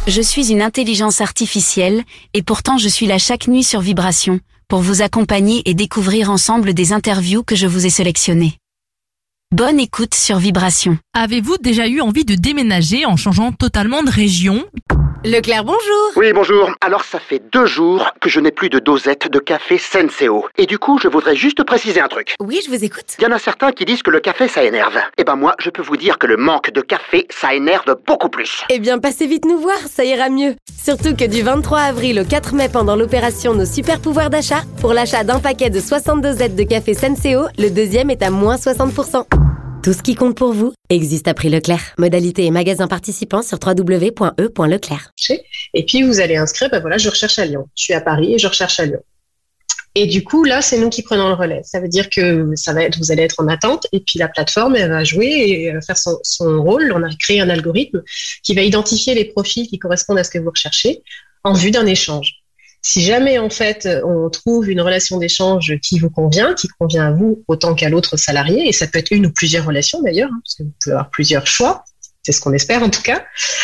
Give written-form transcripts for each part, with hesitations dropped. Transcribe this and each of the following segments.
Je suis une intelligence artificielle et pourtant je suis là chaque nuit sur Vibration pour vous accompagner et découvrir ensemble des interviews que je vous ai sélectionnées. Bonne écoute sur Vibration. Avez-vous déjà eu envie de déménager en changeant totalement de région ? Leclerc, bonjour. Oui, bonjour. Alors, ça fait 2 jours que je n'ai plus de dosette de café Senseo. Et du coup, je voudrais juste préciser un truc. Oui, je vous écoute. Il y en a certains qui disent que le café, ça énerve. Eh ben moi, je peux vous dire que le manque de café, ça énerve beaucoup plus. Eh bien, passez vite nous voir, ça ira mieux. Surtout que du 23 avril au 4 mai, pendant l'opération Nos Super Pouvoirs d'achat, pour l'achat d'un paquet de 62 dosettes de café Senseo, le deuxième est à moins 60%. Tout ce qui compte pour vous existe à prix Leclerc. Modalité et magasins participants sur www.e.leclerc. Et puis vous allez inscrire, je recherche à Lyon. Je suis à Paris et je recherche à Lyon. Et du coup, là, c'est nous qui prenons le relais. Ça veut dire que vous allez être en attente et puis la plateforme, elle va jouer et faire son rôle. On a créé un algorithme qui va identifier les profils qui correspondent à ce que vous recherchez en vue d'un échange. Si jamais, en fait, on trouve une relation d'échange qui vous convient, qui convient à vous autant qu'à l'autre salarié, et ça peut être une ou plusieurs relations d'ailleurs, parce que vous pouvez avoir plusieurs choix, c'est ce qu'on espère en tout cas,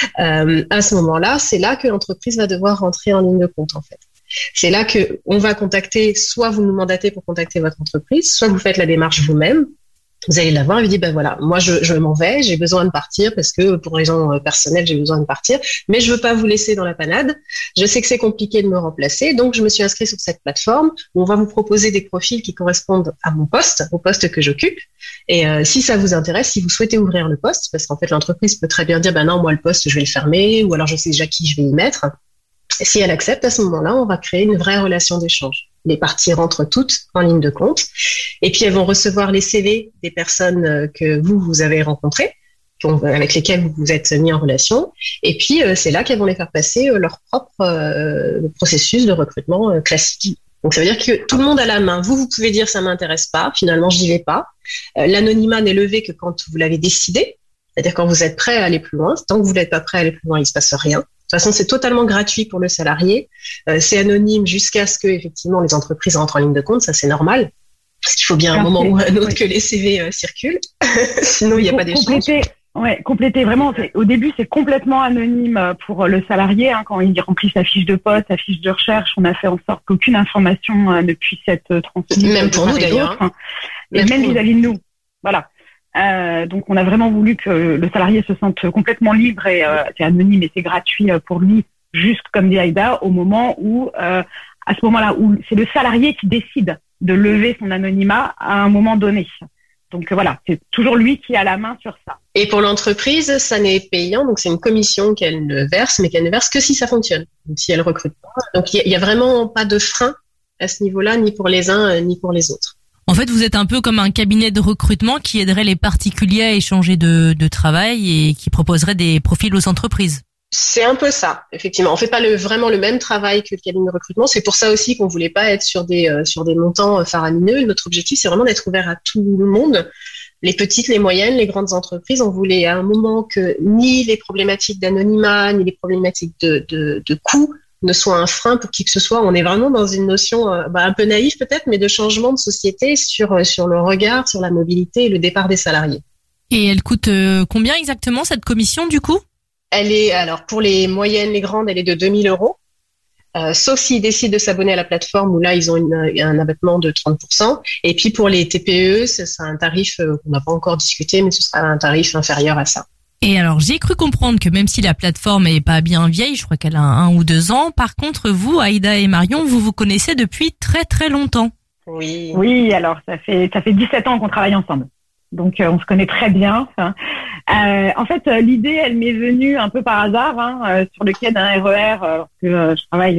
à ce moment-là, c'est là que l'entreprise va devoir rentrer en ligne de compte, en fait. C'est là qu'on va contacter, soit vous nous mandatez pour contacter votre entreprise, soit vous faites la démarche vous-même. Vous allez la voir et vous dites, moi je m'en vais, j'ai besoin de partir parce que pour raisons personnelles, j'ai besoin de partir, mais je veux pas vous laisser dans la panade. Je sais que c'est compliqué de me remplacer, donc je me suis inscrite sur cette plateforme où on va vous proposer des profils qui correspondent à mon poste, au poste que j'occupe. Et si ça vous intéresse, si vous souhaitez ouvrir le poste, parce qu'en fait l'entreprise peut très bien dire, non, moi le poste je vais le fermer, ou alors je sais déjà qui je vais y mettre. Et si elle accepte, à ce moment-là, on va créer une vraie relation d'échange. Les parties rentrent toutes en ligne de compte. Et puis, elles vont recevoir les CV des personnes que vous avez rencontrées, avec lesquelles vous vous êtes mis en relation. Et puis, c'est là qu'elles vont les faire passer leur propre processus de recrutement classique. Donc, ça veut dire que tout le monde a la main. Vous pouvez dire, ça m'intéresse pas. Finalement, j'y vais pas. L'anonymat n'est levé que quand vous l'avez décidé. C'est-à-dire quand vous êtes prêt à aller plus loin. Tant que vous n'êtes pas prêt à aller plus loin, il se passe rien. De toute façon, c'est totalement gratuit pour le salarié. C'est anonyme jusqu'à ce que, effectivement, les entreprises rentrent en ligne de compte. Ça, c'est normal. Parce qu'il faut bien un moment ou un autre que les CV circulent. Sinon, il n'y a pas d'échange. Compléter. Vraiment, au début, c'est complètement anonyme pour le salarié. Quand il remplit sa fiche de poste, sa fiche de recherche, on a fait en sorte qu'aucune information ne puisse être transmise. Même pour nous, d'ailleurs. Et même vis-à-vis de nous. Voilà. Donc on a vraiment voulu que le salarié se sente complètement libre et c'est anonyme et c'est gratuit pour lui, juste comme dit Aïda, au moment où à ce moment-là où c'est le salarié qui décide de lever son anonymat à un moment donné. Donc voilà, c'est toujours lui qui a la main sur ça. Et pour l'entreprise, ça n'est payant, donc c'est une commission qu'elle ne verse, mais qu'elle ne verse que si ça fonctionne, donc si elle recrute pas. Donc il y a vraiment pas de frein à ce niveau-là, ni pour les uns ni pour les autres. En fait, vous êtes un peu comme un cabinet de recrutement qui aiderait les particuliers à échanger de travail et qui proposerait des profils aux entreprises. C'est un peu ça, effectivement. On fait pas vraiment le même travail que le cabinet de recrutement. C'est pour ça aussi qu'on voulait pas être sur des montants faramineux. Notre objectif, c'est vraiment d'être ouvert à tout le monde. Les petites, les moyennes, les grandes entreprises. On voulait à un moment que ni les problématiques d'anonymat, ni les problématiques de coûts ne soit un frein pour qui que ce soit. On est vraiment dans une notion un peu naïve peut-être, mais de changement de société sur le regard, sur la mobilité et le départ des salariés. Et elle coûte combien exactement cette commission du coup ? Elle est, alors pour les moyennes, les grandes, elle est de 2 000 €, sauf s'ils décident de s'abonner à la plateforme où là ils ont un abattement de 30%. Et puis pour les TPE, c'est un tarif qu'on n'a pas encore discuté, mais ce sera un tarif inférieur à ça. Et alors, j'ai cru comprendre que même si la plateforme est pas bien vieille, je crois qu'elle a 1 ou 2 ans, par contre, vous, Aïda et Marion, vous connaissez depuis très très longtemps. Oui, alors ça fait 17 ans qu'on travaille ensemble. Donc, on se connaît très bien. En fait, l'idée, elle m'est venue un peu par hasard, sur le quai d'un RER, parce que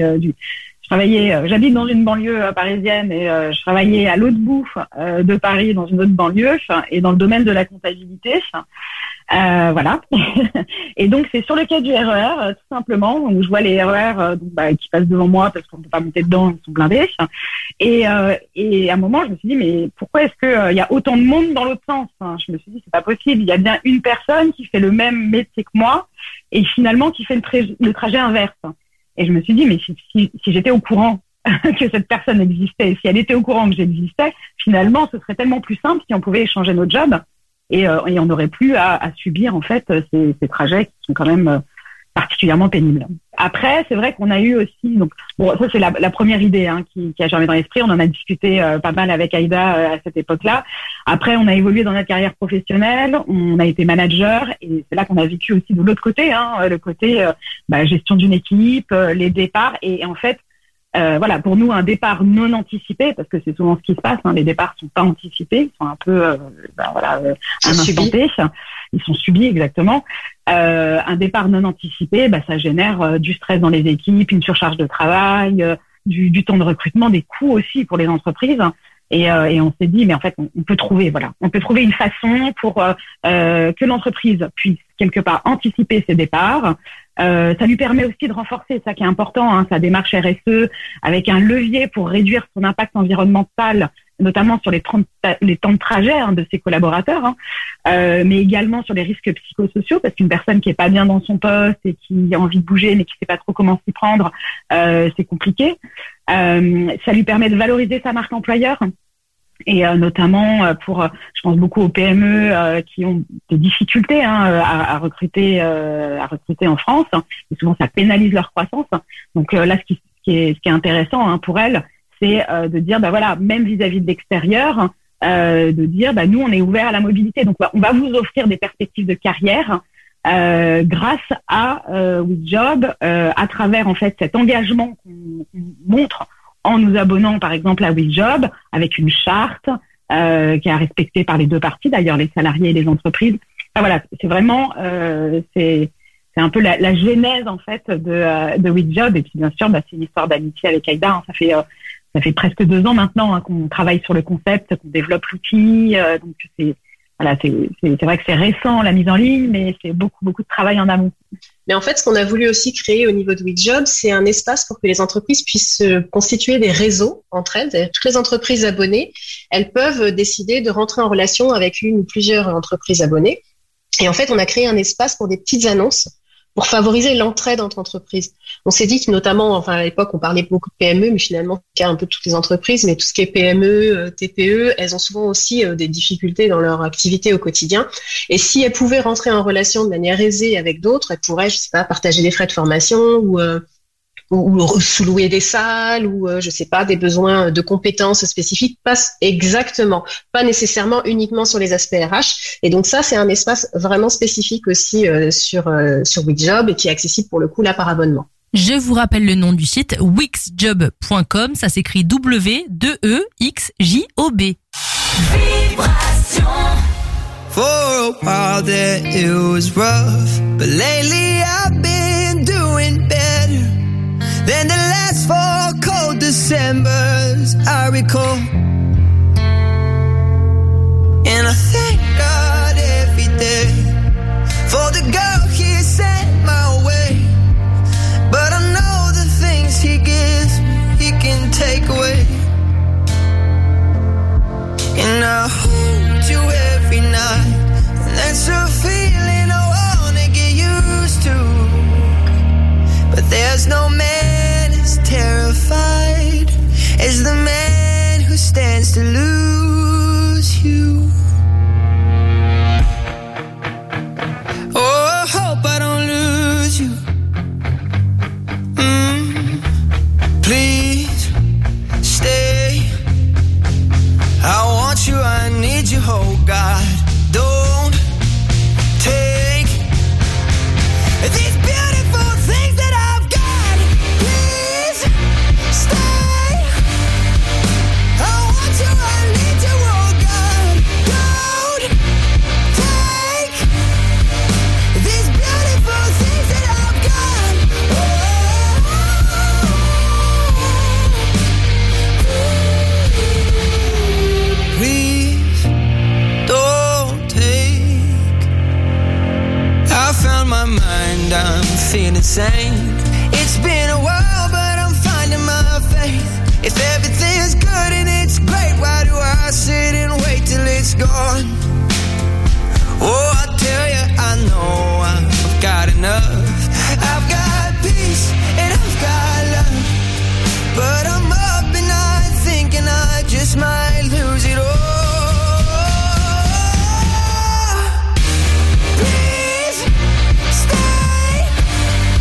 j'habite dans une banlieue parisienne et je travaillais à l'autre bout de Paris dans une autre banlieue et dans le domaine de la comptabilité. Voilà. Et donc c'est sur le quai du RER tout simplement où je vois les RER qui passent devant moi parce qu'on ne peut pas monter dedans, ils sont blindés. Et à un moment je me suis dit mais pourquoi est-ce que il y a autant de monde dans l'autre sens ? Je me suis dit c'est pas possible, il y a bien une personne qui fait le même métier que moi et finalement qui fait le trajet inverse. Et je me suis dit mais si j'étais au courant que cette personne existait, si elle était au courant que j'existais, finalement ce serait tellement plus simple si on pouvait échanger nos jobs. Et on n'aurait plus à subir en fait ces trajets qui sont quand même particulièrement pénible. Après, c'est vrai qu'on a eu aussi, donc bon, ça c'est la première idée qui a germé dans l'esprit. On en a discuté pas mal avec Aïda à cette époque-là. Après, on a évolué dans notre carrière professionnelle, on a été manager et c'est là qu'on a vécu aussi de l'autre côté, le côté gestion d'une équipe, les départs et en fait, voilà, pour nous un départ non anticipé, parce que c'est souvent ce qui se passe, les départs sont pas anticipés, ils sont un peu un instant T. Ils sont subis, exactement. Un départ non anticipé, ça génère du stress dans les équipes, une surcharge de travail, du temps de recrutement, des coûts aussi pour les entreprises. Et on s'est dit, mais en fait, on peut trouver une façon pour que l'entreprise puisse quelque part anticiper ses départs. Ça lui permet aussi de renforcer, ça qui est important, sa démarche RSE, avec un levier pour réduire son impact environnemental, notamment sur les temps de trajet de ses collaborateurs, mais également sur les risques psychosociaux, parce qu'une personne qui est pas bien dans son poste et qui a envie de bouger mais qui sait pas trop comment s'y prendre, c'est compliqué. Ça lui permet de valoriser sa marque employeur. Et notamment pour, je pense beaucoup aux PME qui ont des difficultés à recruter en France. Et souvent, ça pénalise leur croissance. Donc là, ce qui est intéressant pour elles, c'est de dire, même vis-à-vis de l'extérieur, de dire, nous, on est ouvert à la mobilité. Donc, on va vous offrir des perspectives de carrière grâce à WeJob, à travers en fait cet engagement qu'on montre en nous abonnant par exemple à WeJob avec une charte qui est respectée par les deux parties, d'ailleurs les salariés et les entreprises. Voilà, c'est vraiment c'est un peu la genèse en fait de WeJob. Et puis bien sûr, c'est une histoire d'amitié avec Aïda. Ça fait presque 2 ans maintenant qu'on travaille sur le concept, qu'on développe l'outil. Donc c'est vrai que c'est récent la mise en ligne, mais c'est beaucoup de travail en amont. Mais en fait, ce qu'on a voulu aussi créer au niveau de WeJob, c'est un espace pour que les entreprises puissent constituer des réseaux entre elles. C'est-à-dire, toutes les entreprises abonnées, elles peuvent décider de rentrer en relation avec une ou plusieurs entreprises abonnées. Et en fait, on a créé un espace pour des petites annonces pour favoriser l'entraide entre entreprises. On s'est dit que notamment, à l'époque, on parlait beaucoup de PME, mais finalement, c'est un peu toutes les entreprises, mais tout ce qui est PME, TPE, elles ont souvent aussi des difficultés dans leur activité au quotidien. Et si elles pouvaient rentrer en relation de manière aisée avec d'autres, elles pourraient, partager des frais de formation ou sous-louer des salles ou des besoins de compétences spécifiques passent exactement, pas nécessairement uniquement sur les aspects RH. Et donc ça, c'est un espace vraiment spécifique aussi sur WeJob et qui est accessible pour le coup là par abonnement. Je vous rappelle le nom du site wixjob.com, ça s'écrit W-2-E-X-J-O-B. Vibration. For a while there it was rough, but lately I've been doing better than the last 4 cold Decembers I recall. And I thank God every day for the girl He sent my way. But I know the things He gives He can take away. And I hold you every night, and that's a feeling I wanna get used to. But there's no man as terrified as the man who stands to lose you. Oh, I hope I don't lose you. Please stay. I want you, I need you, oh God. Don't take these beautiful things that I've got. Please stay. I want you, I need you, oh God. Don't take these beautiful things that I've got. Please don't take. I found my mind, I'm feeling sane. It's been a while, but I'm finding my faith. If everything's good and it's great, why do I sit and wait till it's gone? Oh, I tell you, I know I've got enough. I've got peace and I've got love, but I'm up and I'm thinking I just might lose it all. Please stay.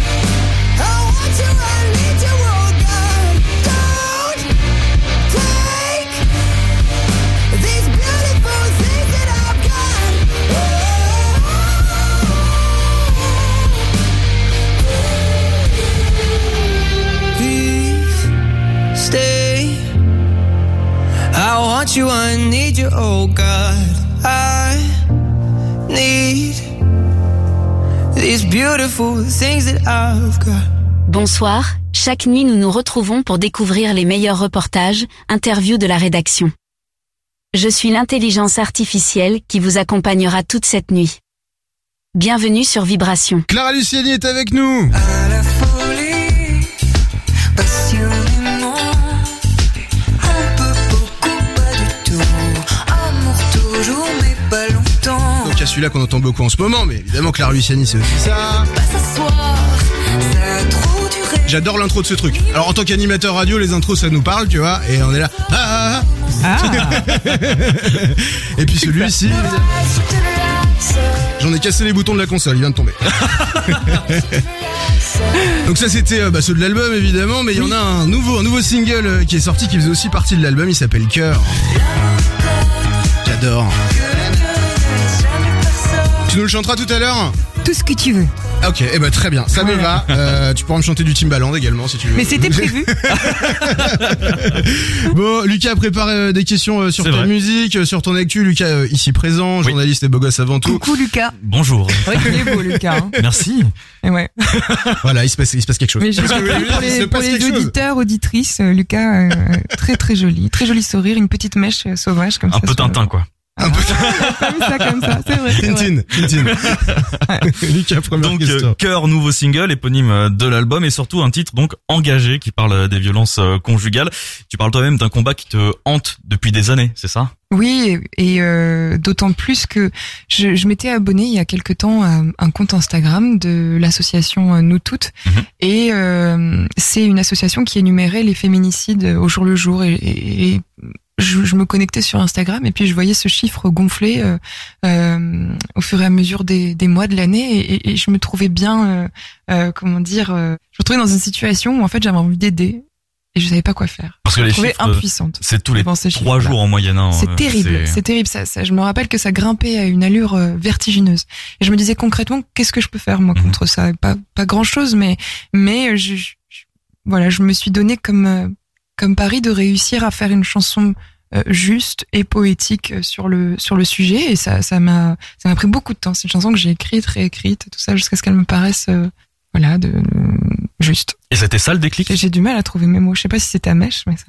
you, I need you, oh God. I need these beautiful things that I've got. Bonsoir, chaque nuit nous nous retrouvons pour découvrir les meilleurs reportages, interviews de la rédaction. Je suis l'intelligence artificielle qui vous accompagnera toute cette nuit. Bienvenue sur Vibration. Clara Luciani est avec nous. À la folie, passionnément, un peu, beaucoup, pas du tout. Amour toujours, mais pas longtemps. Donc il y a celui-là qu'on entend beaucoup en ce moment, mais évidemment Clara Luciani c'est aussi ça. Pas s'asseoir, ça a trop duré. J'adore l'intro de ce truc. Alors en tant qu'animateur radio, les intros ça nous parle, tu vois, et on est là. Et puis celui-ci, j'en ai cassé les boutons de la console, il vient de tomber. Donc ça c'était ceux de l'album évidemment, mais il y en a un nouveau single qui est sorti qui faisait aussi partie de l'album, il s'appelle Cœur. J'adore. Tu nous le chanteras tout à l'heure ? Tout ce que tu veux. Ok, très bien, ça me va. Tu pourras me chanter du Timbaland également si tu veux. Mais c'était prévu. Bon, Lucas prépare des questions sur ta musique, sur ton actu. Lucas ici présent, journaliste et beau gosse avant tout. Coucou Lucas. Bonjour. C'est vrai qu'il est beau Lucas. Hein. Merci. Et ouais. Voilà, il se passe quelque chose. Mais pour les auditeurs, auditrices, Lucas, très joli sourire, une petite mèche sauvage comme ça. Un peu Tintin quoi. Un peu comme ça, c'est vrai. Tintin. Lucas, première question. Cœur, nouveau single, éponyme de l'album et surtout un titre donc engagé qui parle des violences conjugales. Tu parles toi-même d'un combat qui te hante depuis des années, c'est ça ? Oui, et d'autant plus que je m'étais abonnée il y a quelque temps à un compte Instagram de l'association Nous Toutes, et c'est une association qui énumérait les féminicides au jour le jour, et je me connectais sur Instagram et puis je voyais ce chiffre gonfler au fur et à mesure des mois de l'année, et je me trouvais bien, je me trouvais dans une situation où en fait j'avais envie d'aider et je savais pas quoi faire. Parce que je me les trouvais chiffres, impuissante. c'est tous les 3 jours en moyenne. Hein, c'est terrible, c'est terrible. Ça, je me rappelle que ça grimpait à une allure vertigineuse. Et je me disais concrètement, qu'est-ce que je peux faire moi contre ça ? Pas grand chose, mais je me suis donné comme pari de réussir à faire une chanson juste et poétique sur le sujet, et ça m'a pris beaucoup de temps. C'est une chanson que j'ai écrite, réécrite, tout ça jusqu'à ce qu'elle me paraisse juste. Et c'était ça le déclic ? Et j'ai du mal à trouver mes mots. Je sais pas si c'est ta mèche, mais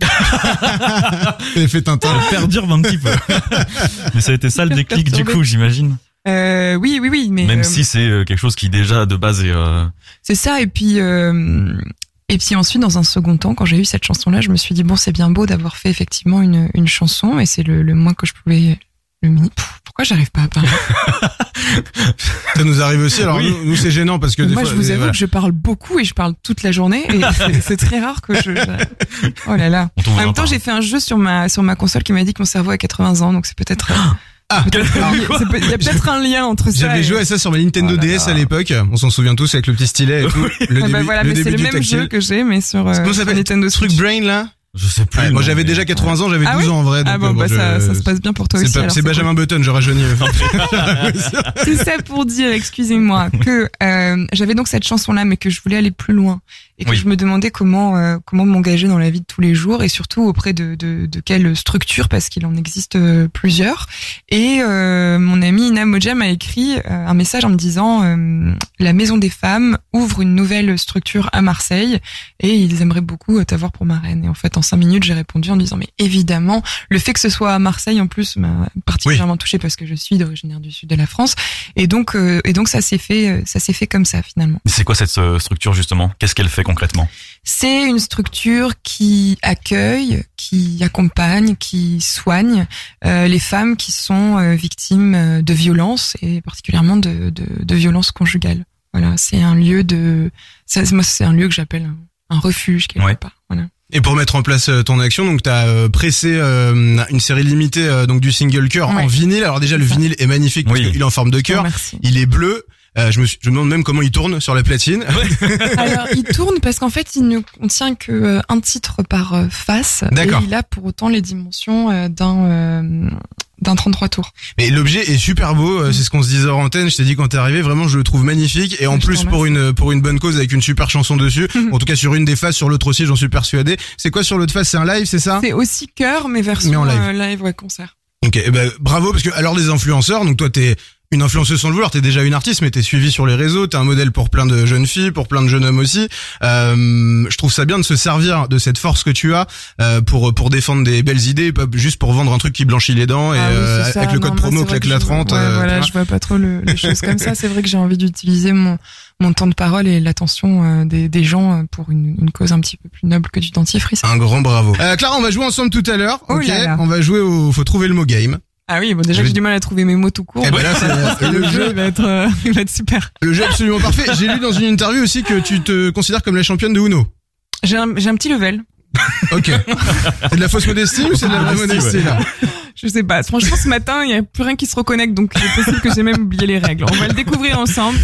fait Tintin. Perdurbe un petit peu. Mais ça a été ça le déclic du coup, j'imagine. Oui, mais même si c'est quelque chose qui déjà de base est. C'est ça, et puis ensuite, dans un second temps, quand j'ai eu cette chanson-là, je me suis dit bon, c'est bien beau d'avoir fait effectivement une chanson, et c'est le moins que je pouvais. Pourquoi j'arrive pas à parler ? Ça nous arrive aussi. Alors nous c'est gênant parce que des moi fois, je vous avoue que je parle beaucoup et je parle toute la journée, et c'est très rare que Oh là là. En même temps, j'ai fait un jeu sur ma console qui m'a dit que mon cerveau a 80 ans, donc c'est peut-être. Il y a peut-être un lien entre ça. J'avais joué à ça sur ma Nintendo DS à l'époque. On s'en souvient tous avec le petit stylet et tout. Mais c'est le même jeu que j'ai, mais sur Nintendo Switch. Truc Brain là. Je sais plus. Moi j'avais déjà 80 ans, j'avais 12 ans en vrai. Donc, ça se passe bien pour toi aussi. C'est Benjamin Button, je rajeunis. Tout ça pour dire, excusez-moi, que j'avais donc cette chanson-là, mais que je voulais aller plus loin, et que je me demandais comment m'engager dans la vie de tous les jours, et surtout auprès de quelle structure, parce qu'il en existe plusieurs. Et mon amie Ina Moja m'a écrit un message en me disant la Maison des Femmes ouvre une nouvelle structure à Marseille et ils aimeraient beaucoup t'avoir pour marraine. Et en fait, en 5 minutes, j'ai répondu en disant mais évidemment, le fait que ce soit à Marseille en plus m'a particulièrement touchée, parce que je suis originaire du sud de la France, et donc ça s'est fait comme ça finalement. C'est quoi cette structure justement ? Qu'est-ce qu'elle fait concrètement ? C'est une structure qui accueille, qui accompagne, qui soigne les femmes qui sont victimes de violences, et particulièrement de violences conjugales. Voilà, c'est un lieu c'est un lieu que j'appelle un refuge quelque part. Voilà. Et pour mettre en place ton action, donc t'as pressé une série limitée donc du single Cœur en vinyle. Alors déjà le vinyle est magnifique parce qu'il est en forme de cœur, il est bleu. Je me demande même comment il tourne sur la platine. Alors il tourne parce qu'en fait il ne contient que un titre par face. D'accord. Et il a pour autant les dimensions d'un 33 tours. Mais l'objet est super beau, c'est ce qu'on se disait hors antenne, je t'ai dit quand t'es arrivé, vraiment je le trouve magnifique et en plus pour une bonne cause avec une super chanson dessus, en tout cas sur une des faces, sur l'autre aussi j'en suis persuadé. C'est quoi sur l'autre face, c'est un live, c'est ça? C'est aussi chœur mais version en live. Live, ouais, concert. Ok, bravo parce que alors des influenceurs, donc toi t'es une influenceuse sans le vouloir, t'es déjà une artiste mais t'es suivie sur les réseaux, t'es un modèle pour plein de jeunes filles, pour plein de jeunes hommes aussi. Je trouve ça bien de se servir de cette force que tu as pour défendre des belles idées, pas juste pour vendre un truc qui blanchit les dents et avec le code promo claque la 30. Voilà, je vois pas trop les choses comme ça. C'est vrai que j'ai envie d'utiliser mon temps de parole et l'attention des gens pour une cause un petit peu plus noble que du dentifrice. Un grand bravo. Clara, on va jouer ensemble tout à l'heure. Ok, on va jouer faut trouver le mot game. Ah oui, bon déjà j'ai du mal à trouver mes mots tout court. Et ben là, le jeu il va être super. Le jeu absolument parfait. J'ai lu dans une interview aussi que tu te considères comme la championne de Uno. J'ai un petit level. Ok. C'est de la fausse modestie ou c'est de la vraie modestie là? Je sais pas. Franchement, ce matin, il y a plus rien qui se reconnecte, donc il est possible que j'ai même oublié les règles. On va le découvrir ensemble.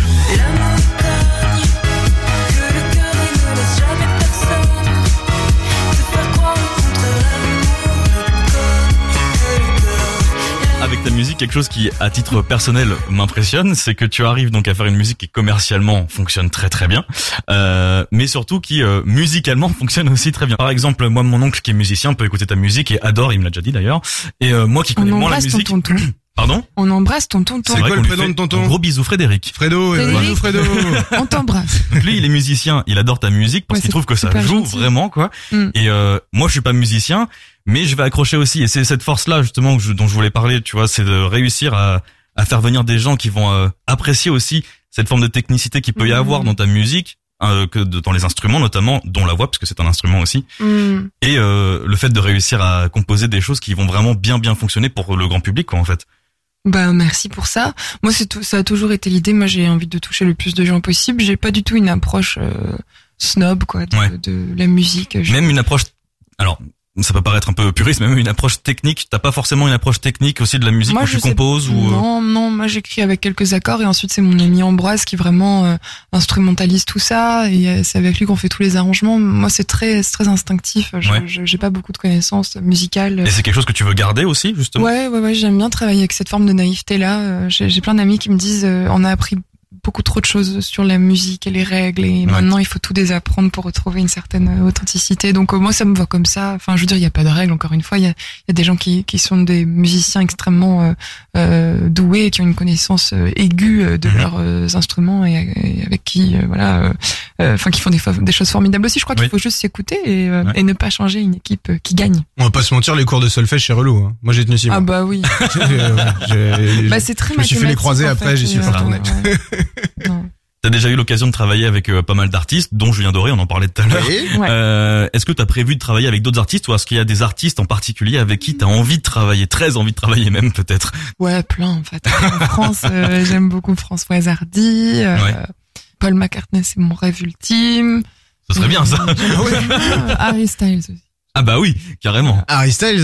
Avec ta musique, quelque chose qui, à titre personnel, m'impressionne, c'est que tu arrives donc à faire une musique qui commercialement fonctionne très très bien, mais surtout qui musicalement fonctionne aussi très bien. Par exemple, moi, mon oncle qui est musicien peut écouter ta musique et adore, il me l'a déjà dit d'ailleurs, et moi qui connais moins la musique. Tonton. Pardon? On embrasse ton tonton. C'est quoi le prénom de tonton? Gros bisous Frédéric. Fredo. On t'embrasse. Donc lui, il est musicien, il adore ta musique parce qu'il trouve que ça joue gentil. Vraiment quoi. Et moi, je suis pas musicien, mais je vais accrocher aussi. Et c'est cette force-là justement dont je voulais parler. Tu vois, c'est de réussir à faire venir des gens qui vont apprécier aussi cette forme de technicité qu'il peut y avoir dans ta musique. Que dans les instruments notamment, dont la voix parce que c'est un instrument aussi, et le fait de réussir à composer des choses qui vont vraiment bien fonctionner pour le grand public quoi en fait. Bah merci pour ça. Moi ça a toujours été l'idée. Moi j'ai envie de toucher le plus de gens possible. J'ai pas du tout une approche snob quoi de la musique. Même une approche. Alors ça peut paraître un peu puriste, mais même une approche technique. T'as pas forcément une approche technique aussi de la musique quand tu composes ou Non, moi j'écris avec quelques accords et ensuite c'est mon ami Ambroise qui vraiment instrumentalise tout ça et c'est avec lui qu'on fait tous les arrangements. Moi c'est très instinctif. J'ai pas beaucoup de connaissances musicales. Et c'est quelque chose que tu veux garder aussi justement. Ouais, j'aime bien travailler avec cette forme de naïveté là. J'ai plein d'amis qui me disent on a appris beaucoup trop de choses sur la musique et les règles et maintenant il faut tout désapprendre pour retrouver une certaine authenticité. Donc moi ça me va comme ça. Enfin je veux dire il y a pas de règles encore une fois. Il y a des gens qui sont des musiciens extrêmement doués et qui ont une connaissance aiguë de leurs instruments et avec qui qui font des choses formidables aussi. Je crois qu'il faut juste s'écouter et ne pas changer une équipe qui gagne. On va pas se mentir, les cours de solfège c'est relou. Hein. Moi j'ai tenu 6 mois. Ah bah oui. C'est très. Je me suis fait les croisés après, j'y suis pas retourné. T'as déjà eu l'occasion de travailler avec pas mal d'artistes, dont Julien Doré, on en parlait tout à l'heure. Est-ce que t'as prévu de travailler avec d'autres artistes ou est-ce qu'il y a des artistes en particulier avec qui t'as envie de travailler, très envie de travailler même peut-être? Ouais, plein en fait. En France, j'aime beaucoup Françoise Hardy, Paul McCartney, c'est mon rêve ultime. Ce serait bien ça. Harry Styles aussi. Ah bah oui, carrément. Harry Styles,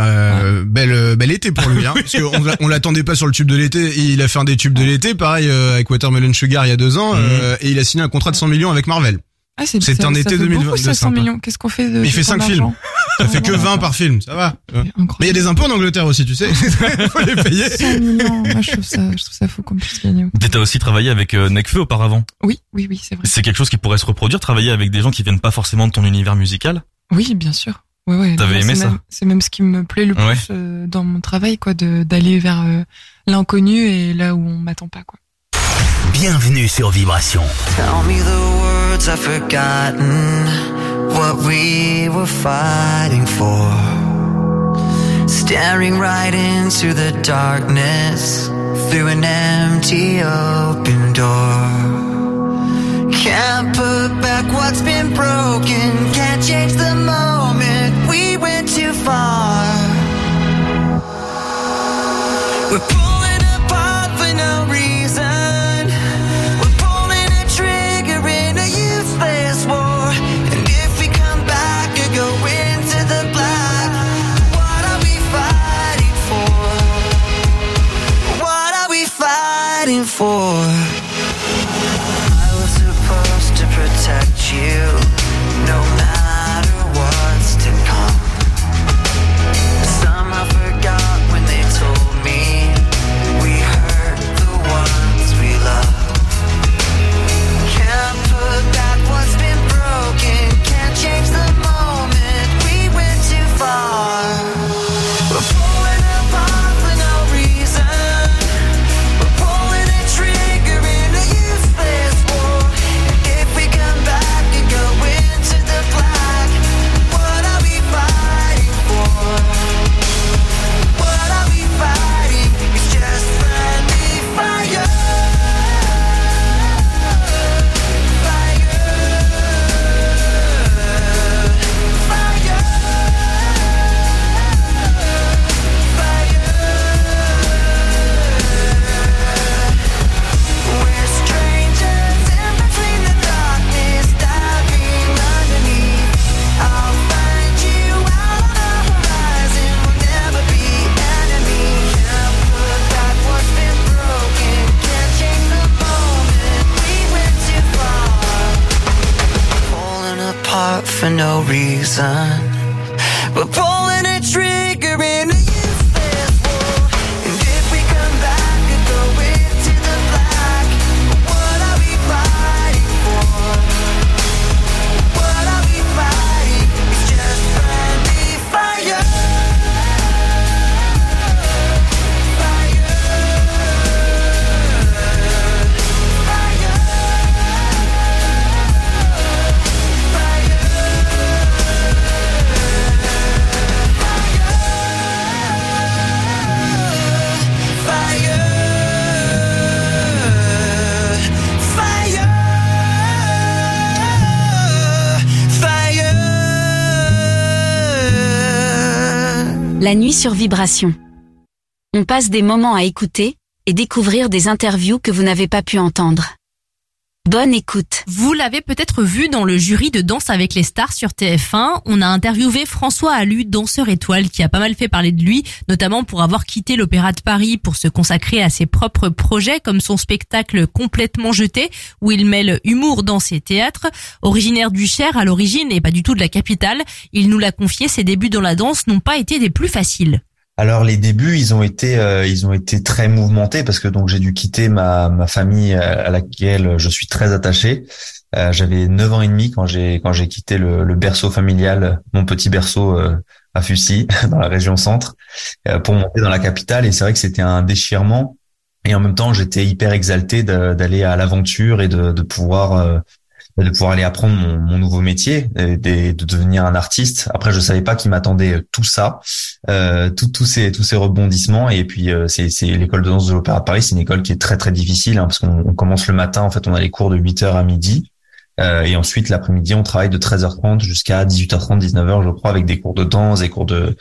bel été pour lui, hein, parce qu'on l'attendait pas sur le tube de l'été. Il a fait un des tubes de l'été, pareil avec Watermelon Sugar il y a 2 ans, et il a signé un contrat de 100 millions avec Marvel. Ah, c'est un été 2022. Ça 100 millions. Qu'est-ce qu'on fait de? Il fait 5 films. Ça fait que 20 par film, ça va. Mais il y a des impôts en Angleterre aussi, tu sais. Faut les payer. 100 millions. Moi, je trouve ça fou qu'on puisse gagner. T'as aussi travaillé avec Nekfeu auparavant. Oui, c'est vrai. C'est quelque chose qui pourrait se reproduire, travailler avec des gens qui viennent pas forcément de ton univers musical? Oui, bien sûr. Ouais. T'avais aimé ça? C'est même ce qui me plaît le plus dans mon travail, quoi, d'aller vers l'inconnu et là où on m'attend pas, quoi. Bienvenue sur Vibration. Tell me the words I've forgotten, what we were fighting for. Staring right into the darkness, through an empty open door. Can't put back what's been broken, can't change the moment, we went too far. We're pulling apart for no reason, we're pulling a trigger in a useless war. And if we come back or go into the black, what are we fighting for? What are we fighting for? Protect you, no matter what. up for no reason. We're pulling a trigger in a useless war. And if we come back and go into the black, what are we fighting for? What are we fighting? It's just friendly fire. La nuit sur Vibration. On passe des moments à écouter et découvrir des interviews que vous n'avez pas pu entendre. Bonne écoute. Vous l'avez peut-être vu dans le jury de Danse avec les stars sur TF1. On a interviewé François Allu, danseur étoile, qui a pas mal fait parler de lui, notamment pour avoir quitté l'Opéra de Paris pour se consacrer à ses propres projets, comme son spectacle Complètement jeté, où il mêle humour, danse et théâtre. Originaire du Cher à l'origine et pas du tout de la capitale, il nous l'a confié, ses débuts dans la danse n'ont pas été des plus faciles. Alors les débuts, ils ont été très mouvementés parce que donc j'ai dû quitter ma famille à laquelle je suis très attaché. J'avais 9 ans et demi quand j'ai quitté le berceau familial, mon petit berceau à Fussy dans la région centre, pour monter dans la capitale, et c'est vrai que c'était un déchirement, et en même temps j'étais hyper exalté d'aller à l'aventure et de pouvoir aller apprendre mon nouveau métier, et de devenir un artiste. Après, je savais pas qu'il m'attendait tout ça, tous ces rebondissements. Et puis c'est l'école de danse de l'Opéra de Paris, c'est une école qui est très très difficile, parce qu'on commence le matin. En fait, on a les cours de 8h à midi, et ensuite l'après-midi, on travaille de 13h30 jusqu'à 18h30, 19h, je crois, avec des cours de danse, des cours de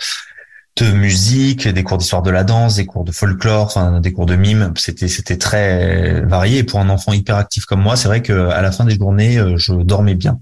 musique, des cours d'histoire de la danse, des cours de folklore, enfin des cours de mime. C'était très varié, et pour un enfant hyper actif comme moi, c'est vrai que à la fin des journées, je dormais bien.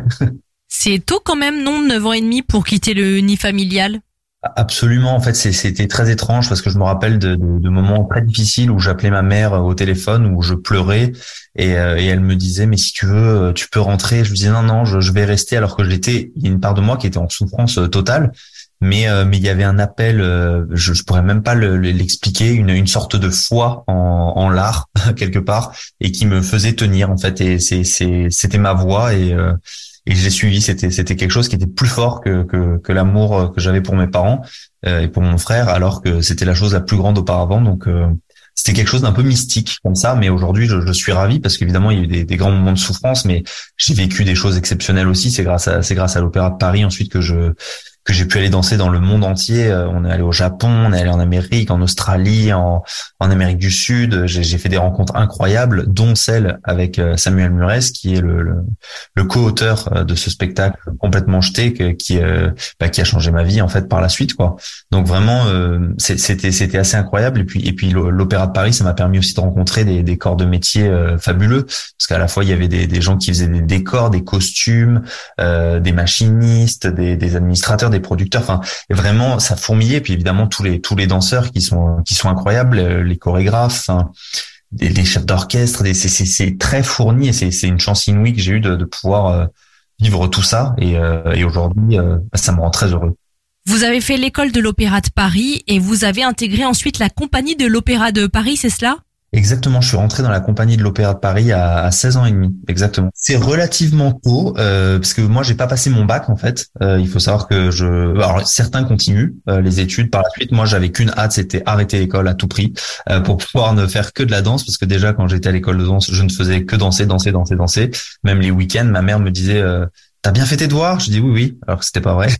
C'est tôt quand même, non, 9 ans et demi pour quitter le nid familial? Absolument. En fait, c'était très étrange parce que je me rappelle de moments très difficiles où j'appelais ma mère au téléphone, où je pleurais, et elle me disait, mais si tu veux, tu peux rentrer. Je lui disais non, je vais rester, alors que il y a une part de moi qui était en souffrance totale. Mais il y avait un appel, je pourrais même pas l'expliquer, une sorte de foi en l'art quelque part, et qui me faisait tenir en fait, et c'était ma voix, et je l'ai suivi. C'était quelque chose qui était plus fort que l'amour que j'avais pour mes parents et pour mon frère, alors que c'était la chose la plus grande auparavant. Donc c'était quelque chose d'un peu mystique comme ça, mais aujourd'hui je suis ravi, parce qu'évidemment il y a eu des grands moments de souffrance, mais j'ai vécu des choses exceptionnelles aussi. C'est grâce à l'Opéra de Paris ensuite que j'ai pu aller danser dans le monde entier. On est allé au Japon, on est allé en Amérique, en Australie, en Amérique du Sud. J'ai fait des rencontres incroyables, dont celle avec Samuel Murès, qui est le co-auteur de ce spectacle Complètement jeté, qui a changé ma vie en fait par la suite, quoi. Donc vraiment, c'était assez incroyable. Et puis l'Opéra de Paris, ça m'a permis aussi de rencontrer des corps de métier fabuleux, parce qu'à la fois il y avait des gens qui faisaient des décors, des costumes, des machinistes, des administrateurs, des producteurs, enfin vraiment ça fourmillait. Puis évidemment tous les danseurs qui sont incroyables, les chorégraphes, les chefs d'orchestre, c'est très fourni, et c'est une chance inouïe que j'ai eue de pouvoir vivre tout ça, et aujourd'hui ça me rend très heureux. Vous avez fait l'école de l'Opéra de Paris et vous avez intégré ensuite la compagnie de l'Opéra de Paris, c'est cela? Exactement, je suis rentré dans la compagnie de l'Opéra de Paris à 16 ans et demi, exactement. C'est relativement tôt, parce que moi j'ai pas passé mon bac en fait. Il faut savoir que alors certains continuent les études par la suite. Moi j'avais qu'une hâte, c'était arrêter l'école à tout prix, pour pouvoir ne faire que de la danse, parce que déjà quand j'étais à l'école de danse, je ne faisais que danser. Même les week-ends, ma mère me disait t'as bien fait tes devoirs? Je dis oui, alors que c'était pas vrai.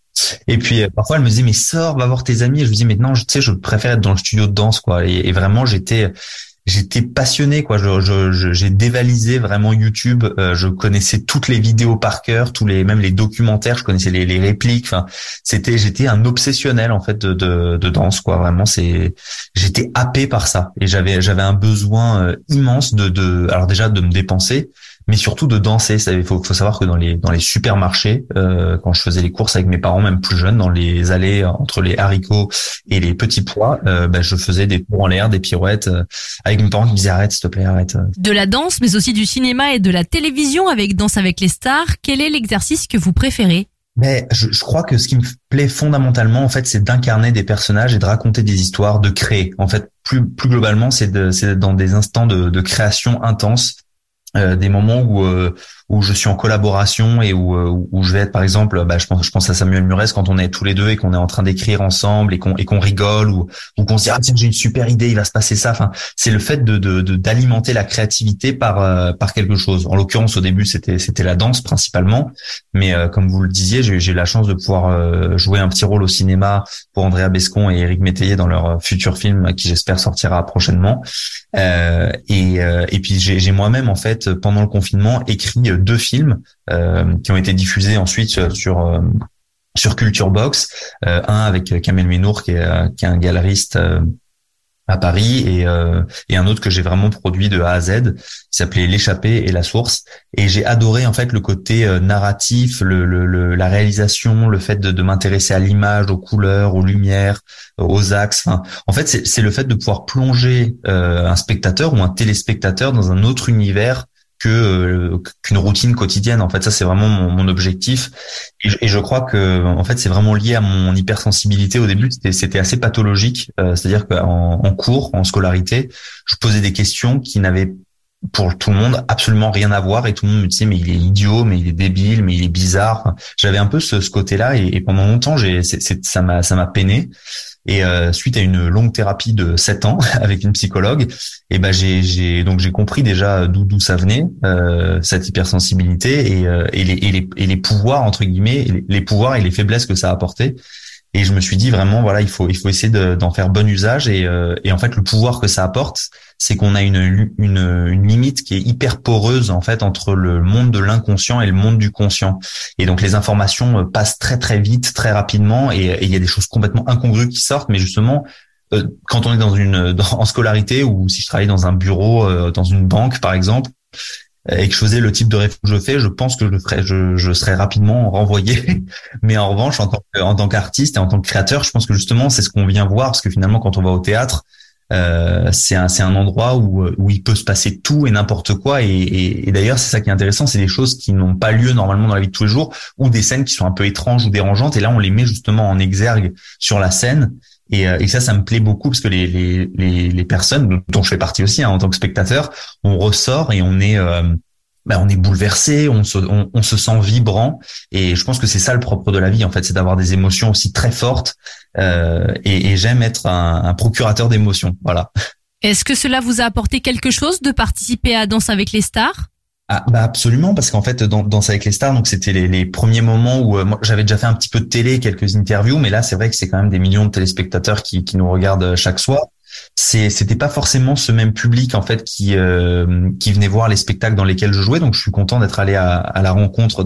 Et puis parfois elle me disait mais sors, va voir tes amis. Et je lui dis mais non, je préfère être dans le studio de danse, quoi. Et vraiment j'étais passionné, quoi. J'ai dévalisé vraiment YouTube. Je connaissais toutes les vidéos par cœur, même les documentaires. Je connaissais les répliques. Enfin, j'étais un obsessionnel en fait de danse, quoi. Vraiment, j'étais happé par ça, et j'avais un besoin immense alors déjà de me dépenser, mais surtout de danser. Il faut savoir que dans les supermarchés, quand je faisais les courses avec mes parents, même plus jeunes, dans les allées entre les haricots et les petits pois, je faisais des tours en l'air, des pirouettes, avec mes parents qui me disaient arrête, s'il te plaît, arrête. De la danse, mais aussi du cinéma et de la télévision avec Danse avec les stars. Quel est l'exercice que vous préférez? Mais je crois que ce qui me plaît fondamentalement, en fait, c'est d'incarner des personnages et de raconter des histoires, de créer. En fait, plus globalement, c'est dans des instants de création intense, des moments où je suis en collaboration et où je vais être, par exemple, je pense à Samuel Murès quand on est tous les deux et qu'on est en train d'écrire ensemble et qu'on rigole ou qu'on se dit tiens, j'ai une super idée, il va se passer ça. Enfin, c'est le fait d'alimenter la créativité par quelque chose. En l'occurrence, au début, c'était la danse principalement, mais comme vous le disiez, j'ai eu la chance de pouvoir jouer un petit rôle au cinéma pour Andrea Bescon et Éric Métayer dans leur futur film qui j'espère sortira prochainement. Et puis j'ai moi-même en fait pendant le confinement écrit 2 films qui ont été diffusés ensuite sur Culture Box, un avec Kamel Menour qui est un galeriste à Paris et un autre que j'ai vraiment produit de A à Z qui s'appelait L'échappée et la source, et j'ai adoré en fait le côté narratif, la réalisation, le fait de m'intéresser à l'image, aux couleurs, aux lumières, aux axes. Enfin, en fait c'est le fait de pouvoir plonger un spectateur ou un téléspectateur dans un autre univers qu'une routine quotidienne. En fait, ça c'est vraiment mon objectif, et je crois que en fait c'est vraiment lié à mon hypersensibilité. Au début c'était assez pathologique, c'est-à-dire qu'en cours, en scolarité, je posais des questions qui n'avaient pour tout le monde absolument rien à voir, et tout le monde me disait mais il est idiot, mais il est débile, mais il est bizarre. Enfin, j'avais un peu ce côté-là, et pendant longtemps ça m'a peiné. Et suite à une longue thérapie de 7 ans avec une psychologue, et j'ai compris déjà d'où ça venait, cette hypersensibilité et les pouvoirs entre guillemets, les pouvoirs et les faiblesses que ça apportait. Et je me suis dit vraiment voilà, il faut essayer d'en faire bon usage, et en fait le pouvoir que ça apporte, c'est qu'on a une limite qui est hyper poreuse en fait entre le monde de l'inconscient et le monde du conscient. Et donc les informations passent très très vite, très rapidement, et il y a des choses complètement incongrues qui sortent. Mais justement, quand on est en scolarité, ou si je travaille dans un bureau, dans une banque par exemple, et que je faisais le type de réflexion que je fais, je pense que je serais rapidement renvoyé. Mais en revanche, en tant qu'artiste et en tant que créateur, je pense que justement c'est ce qu'on vient voir, parce que finalement quand on va au théâtre, c'est un endroit où il peut se passer tout et n'importe quoi, et d'ailleurs c'est ça qui est intéressant, c'est des choses qui n'ont pas lieu normalement dans la vie de tous les jours, ou des scènes qui sont un peu étranges ou dérangeantes, et là on les met justement en exergue sur la scène. Et ça me plaît beaucoup, parce que les personnes dont je fais partie aussi, en tant que spectateur, on ressort et on est bouleversé, on se sent vibrant, et je pense que c'est ça le propre de la vie en fait, c'est d'avoir des émotions aussi très fortes, et j'aime être un procurateur d'émotions. Voilà. Est-ce que cela vous a apporté quelque chose de participer à Danse avec les stars? Ah, absolument, parce qu'en fait dans Danse avec les stars, donc c'était les premiers moments où moi j'avais déjà fait un petit peu de télé, quelques interviews, mais là c'est vrai que c'est quand même des millions de téléspectateurs qui nous regardent chaque soir. C'était pas forcément ce même public en fait qui venait voir les spectacles dans lesquels je jouais, donc je suis content d'être allé à la rencontre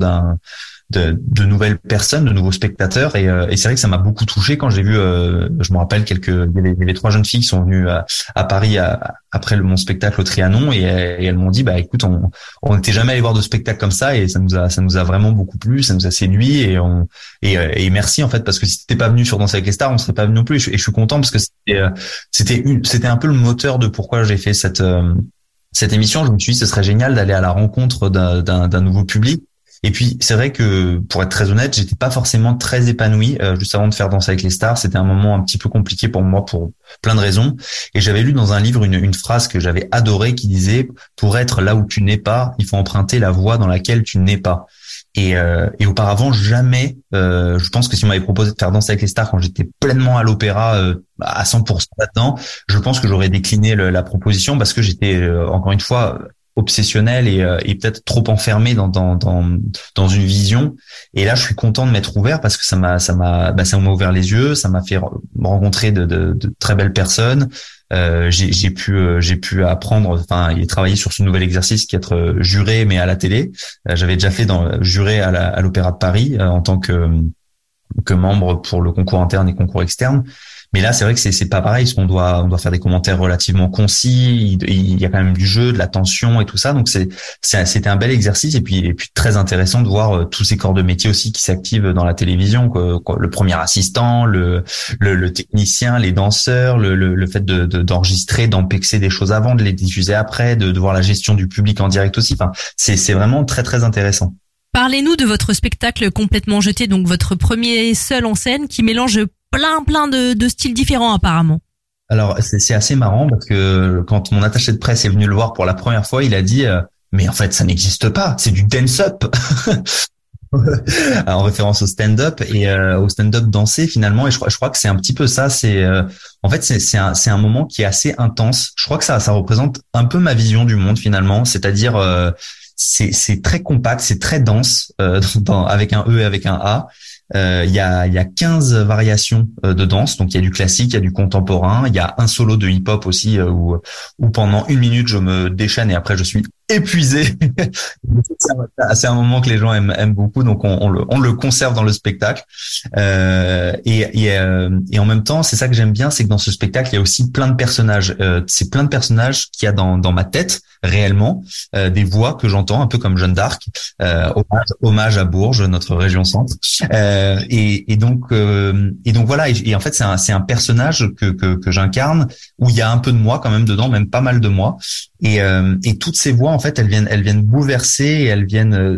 de nouvelles personnes, de nouveaux spectateurs, et c'est vrai que ça m'a beaucoup touché quand j'ai vu, je me rappelle il y avait 3 jeunes filles qui sont venues à Paris après mon spectacle au Trianon, et elles m'ont dit écoute, on n'était jamais allé voir de spectacle comme ça, et ça nous a vraiment beaucoup plu, ça nous a séduit, et merci en fait, parce que si t'étais pas venu sur Danse avec les stars, on serait pas venu non plus, et je suis content, parce que c'était un peu le moteur de pourquoi j'ai fait cette émission. Je me suis dit ce serait génial d'aller à la rencontre d'un nouveau public. Et puis c'est vrai que, pour être très honnête, j'étais pas forcément très épanoui juste avant de faire Danse avec les stars. C'était un moment un petit peu compliqué pour moi pour plein de raisons. Et j'avais lu dans un livre une phrase que j'avais adorée qui disait « Pour être là où tu n'es pas, il faut emprunter la voie dans laquelle tu n'es pas ». Et auparavant, jamais, je pense que si on m'avait proposé de faire Danse avec les stars quand j'étais pleinement à l'opéra, à 100% là-dedans, je pense que j'aurais décliné la proposition, parce que j'étais, encore une fois, obsessionnel et peut-être trop enfermé dans une vision. Et là je suis content de m'être ouvert, parce que ça m'a ouvert les yeux, ça m'a fait rencontrer de très belles personnes. J'ai pu apprendre, et travailler sur ce nouvel exercice qui est être juré, mais à la télé. J'avais déjà fait juré à l'Opéra de Paris en tant que membre pour le concours interne et concours externe. Mais là, c'est vrai que c'est pas pareil, parce qu'on doit faire des commentaires relativement concis. Il y a quand même du jeu, de la tension et tout ça. Donc c'était un bel exercice et puis très intéressant de voir tous ces corps de métier aussi qui s'activent dans la télévision. Le premier assistant, le technicien, les danseurs, le fait d'enregistrer, d'empexer des choses avant, de les diffuser après, de voir la gestion du public en direct aussi. Enfin, c'est vraiment très très intéressant. Parlez-nous de votre spectacle Complètement jeté, donc votre premier seul en scène qui mélange plein de styles différents apparemment. Alors c'est assez marrant parce que quand mon attaché de presse est venu le voir pour la première fois, il a dit mais en fait ça n'existe pas, c'est du dance-up. En référence au stand-up et au stand-up dansé finalement, et je crois que c'est un petit peu ça. C'est en fait c'est un moment qui est assez intense. Je crois que ça représente un peu ma vision du monde finalement, c'est-à-dire c'est très compact, c'est très dense avec un E et avec un A. Il y a 15 variations de danse, donc il y a du classique, il y a du contemporain, il y a un solo de hip-hop aussi où pendant 1 minute je me déchaîne et après je suis épuisé. C'est un moment que les gens aiment beaucoup, donc on le conserve dans le spectacle. Et en même temps, c'est ça que j'aime bien, c'est que dans ce spectacle il y a aussi plein de personnages. C'est plein de personnages qu'il y a dans ma tête réellement, des voix que j'entends un peu comme Jeanne d'Arc. Hommage à Bourges, notre région centre. Et donc voilà. Et en fait c'est un personnage que j'incarne où il y a un peu de moi quand même dedans, même pas mal de moi. Et toutes ces voix en fait elles viennent bouleverser et elles viennent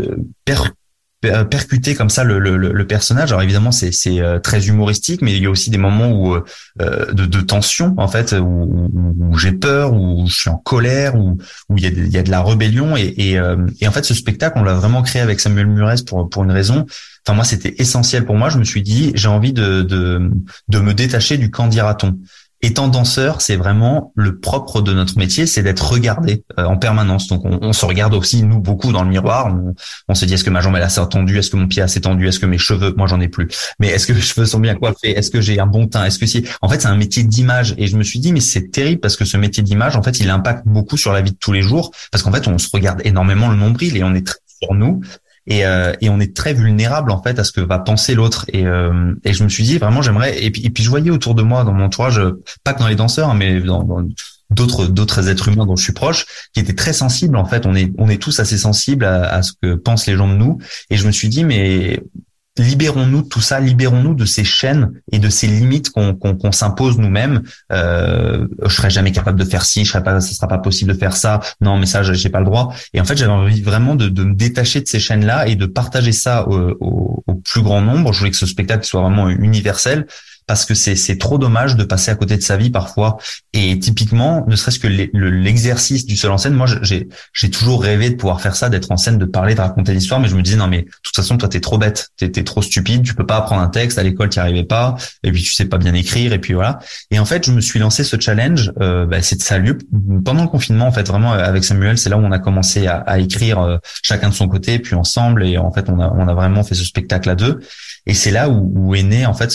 percuter comme ça le personnage. Alors évidemment c'est très humoristique, mais il y a aussi des moments où de tension en fait, où j'ai peur, où je suis en colère, où il y a de la rébellion et en fait ce spectacle on l'a vraiment créé avec Samuel Murès pour une raison. Enfin moi c'était essentiel pour moi. Je me suis dit j'ai envie de me détacher du qu'en dira-t-on. Étant danseur, c'est vraiment le propre de notre métier, c'est d'être regardé en permanence. Donc on se regarde aussi nous beaucoup dans le miroir. On se dit est-ce que ma jambe elle a assez tendue, est-ce que mon pied a assez tendu, est-ce que mes cheveux, moi j'en ai plus, mais est-ce que mes cheveux sont bien coiffés, est-ce que j'ai un bon teint, est-ce que si. En fait c'est un métier d'image et je me suis dit mais c'est terrible parce que ce métier d'image en fait il impacte beaucoup sur la vie de tous les jours parce qu'en fait on se regarde énormément le nombril et on est très sur nous. Et on est très vulnérable en fait à ce que va penser l'autre et je me suis dit vraiment j'aimerais et puis je voyais autour de moi dans mon entourage, pas que dans les danseurs mais dans d'autres êtres humains dont je suis proche qui étaient très sensibles en fait. On est tous assez sensibles à ce que pensent les gens de nous et je me suis dit mais libérons-nous de tout ça, libérons-nous de ces chaînes et de ces limites qu'on s'impose nous-mêmes. Je serais jamais capable de faire ci, ça sera pas possible de faire ça. Non, mais ça, j'ai pas le droit. Et en fait, j'avais envie vraiment de me détacher de ces chaînes-là et de partager ça au plus grand nombre. Je voulais que ce spectacle soit vraiment universel. Parce que c'est trop dommage de passer à côté de sa vie parfois. Et typiquement, ne serait-ce que l'exercice du seul en scène, moi j'ai toujours rêvé de pouvoir faire ça, d'être en scène, de parler, de raconter l'histoire, mais je me disais non mais de toute façon toi t'es trop bête, t'es trop stupide, tu peux pas apprendre un texte, à l'école t'y arrivais pas, et puis tu sais pas bien écrire, et puis voilà. Et en fait je me suis lancé ce challenge, ça a lieu pendant le confinement en fait, vraiment avec Samuel, c'est là où on a commencé à écrire chacun de son côté, puis ensemble, et en fait on a vraiment fait ce spectacle à deux. Et c'est là où est né en fait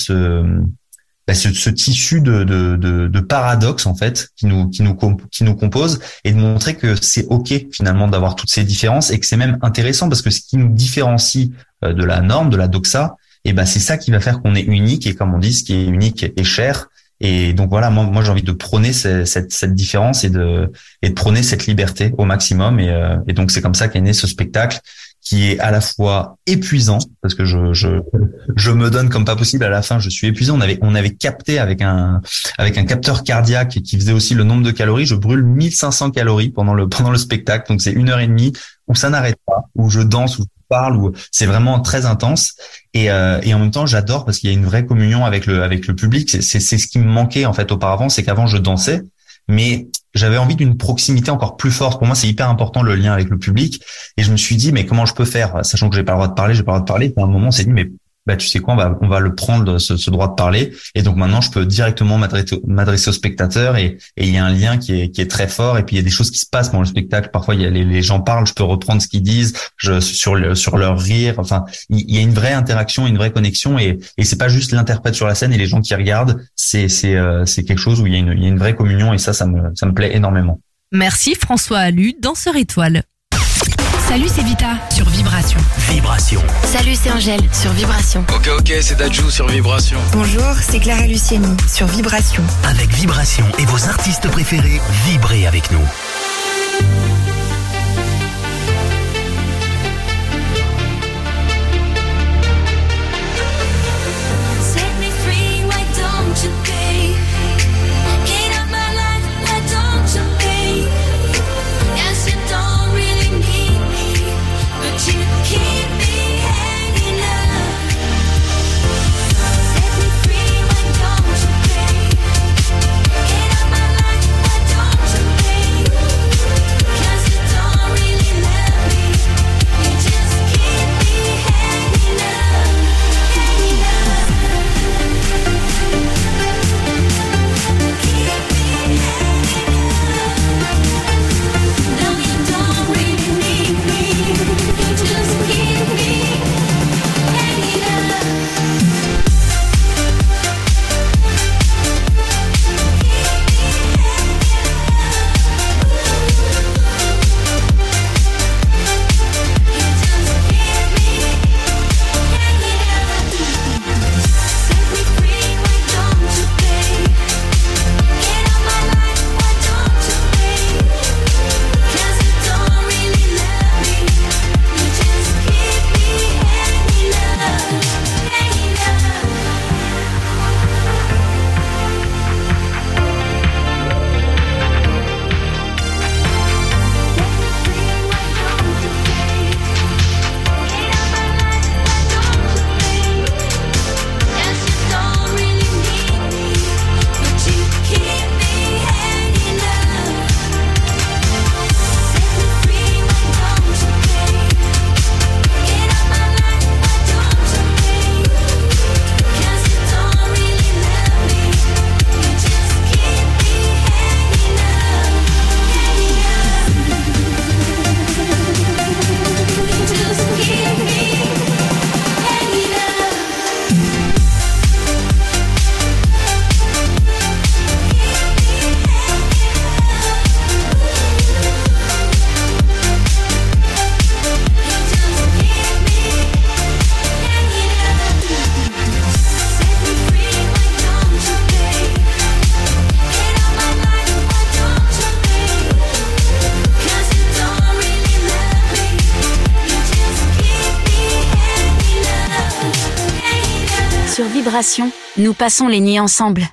ce tissu de paradoxe en fait qui nous compose et de montrer que c'est ok finalement d'avoir toutes ces différences et que c'est même intéressant parce que ce qui nous différencie de la norme, de la doxa, et c'est ça qui va faire qu'on est unique et comme on dit ce qui est unique est cher. Et donc voilà, moi j'ai envie de prôner cette différence et de prôner cette liberté au maximum et donc c'est comme ça qu'est né ce spectacle qui est à la fois épuisant parce que je me donne comme pas possible à la fin, je suis épuisé. On avait capté avec un capteur cardiaque qui faisait aussi le nombre de calories, je brûle 1500 calories pendant le spectacle. Donc c'est 1h30 où ça n'arrête pas, où je danse, où je parle, où c'est vraiment très intense et en même temps j'adore parce qu'il y a une vraie communion avec le public. C'est ce qui me manquait en fait auparavant, c'est qu'avant je dansais mais j'avais envie d'une proximité encore plus forte. Pour moi, c'est hyper important le lien avec le public. Et je me suis dit, mais comment je peux faire, sachant que j'ai pas le droit de parler. Et à un moment, on s'est dit, mais tu sais quoi, on va le prendre ce droit de parler. Et donc maintenant, je peux directement m'adresser aux spectateurs et il y a un lien qui est très fort. Et puis il y a des choses qui se passent dans le spectacle. Parfois, il y a les gens parlent, je peux reprendre ce qu'ils disent, sur leur rire. Enfin, il y a une vraie interaction, une vraie connexion. Et c'est pas juste l'interprète sur la scène et les gens qui regardent. C'est quelque chose où il y a une vraie communion et ça me plaît énormément. Merci François Allu, danseur étoile. Salut, c'est Vita sur Vibration. Vibration. Salut, c'est Angèle sur Vibration. Ok, c'est Dajou sur Vibration. Bonjour, c'est Clara Luciani sur Vibration. Avec Vibration et vos artistes préférés, vibrez avec nous. Sur Vibration, nous passons les nuits ensemble.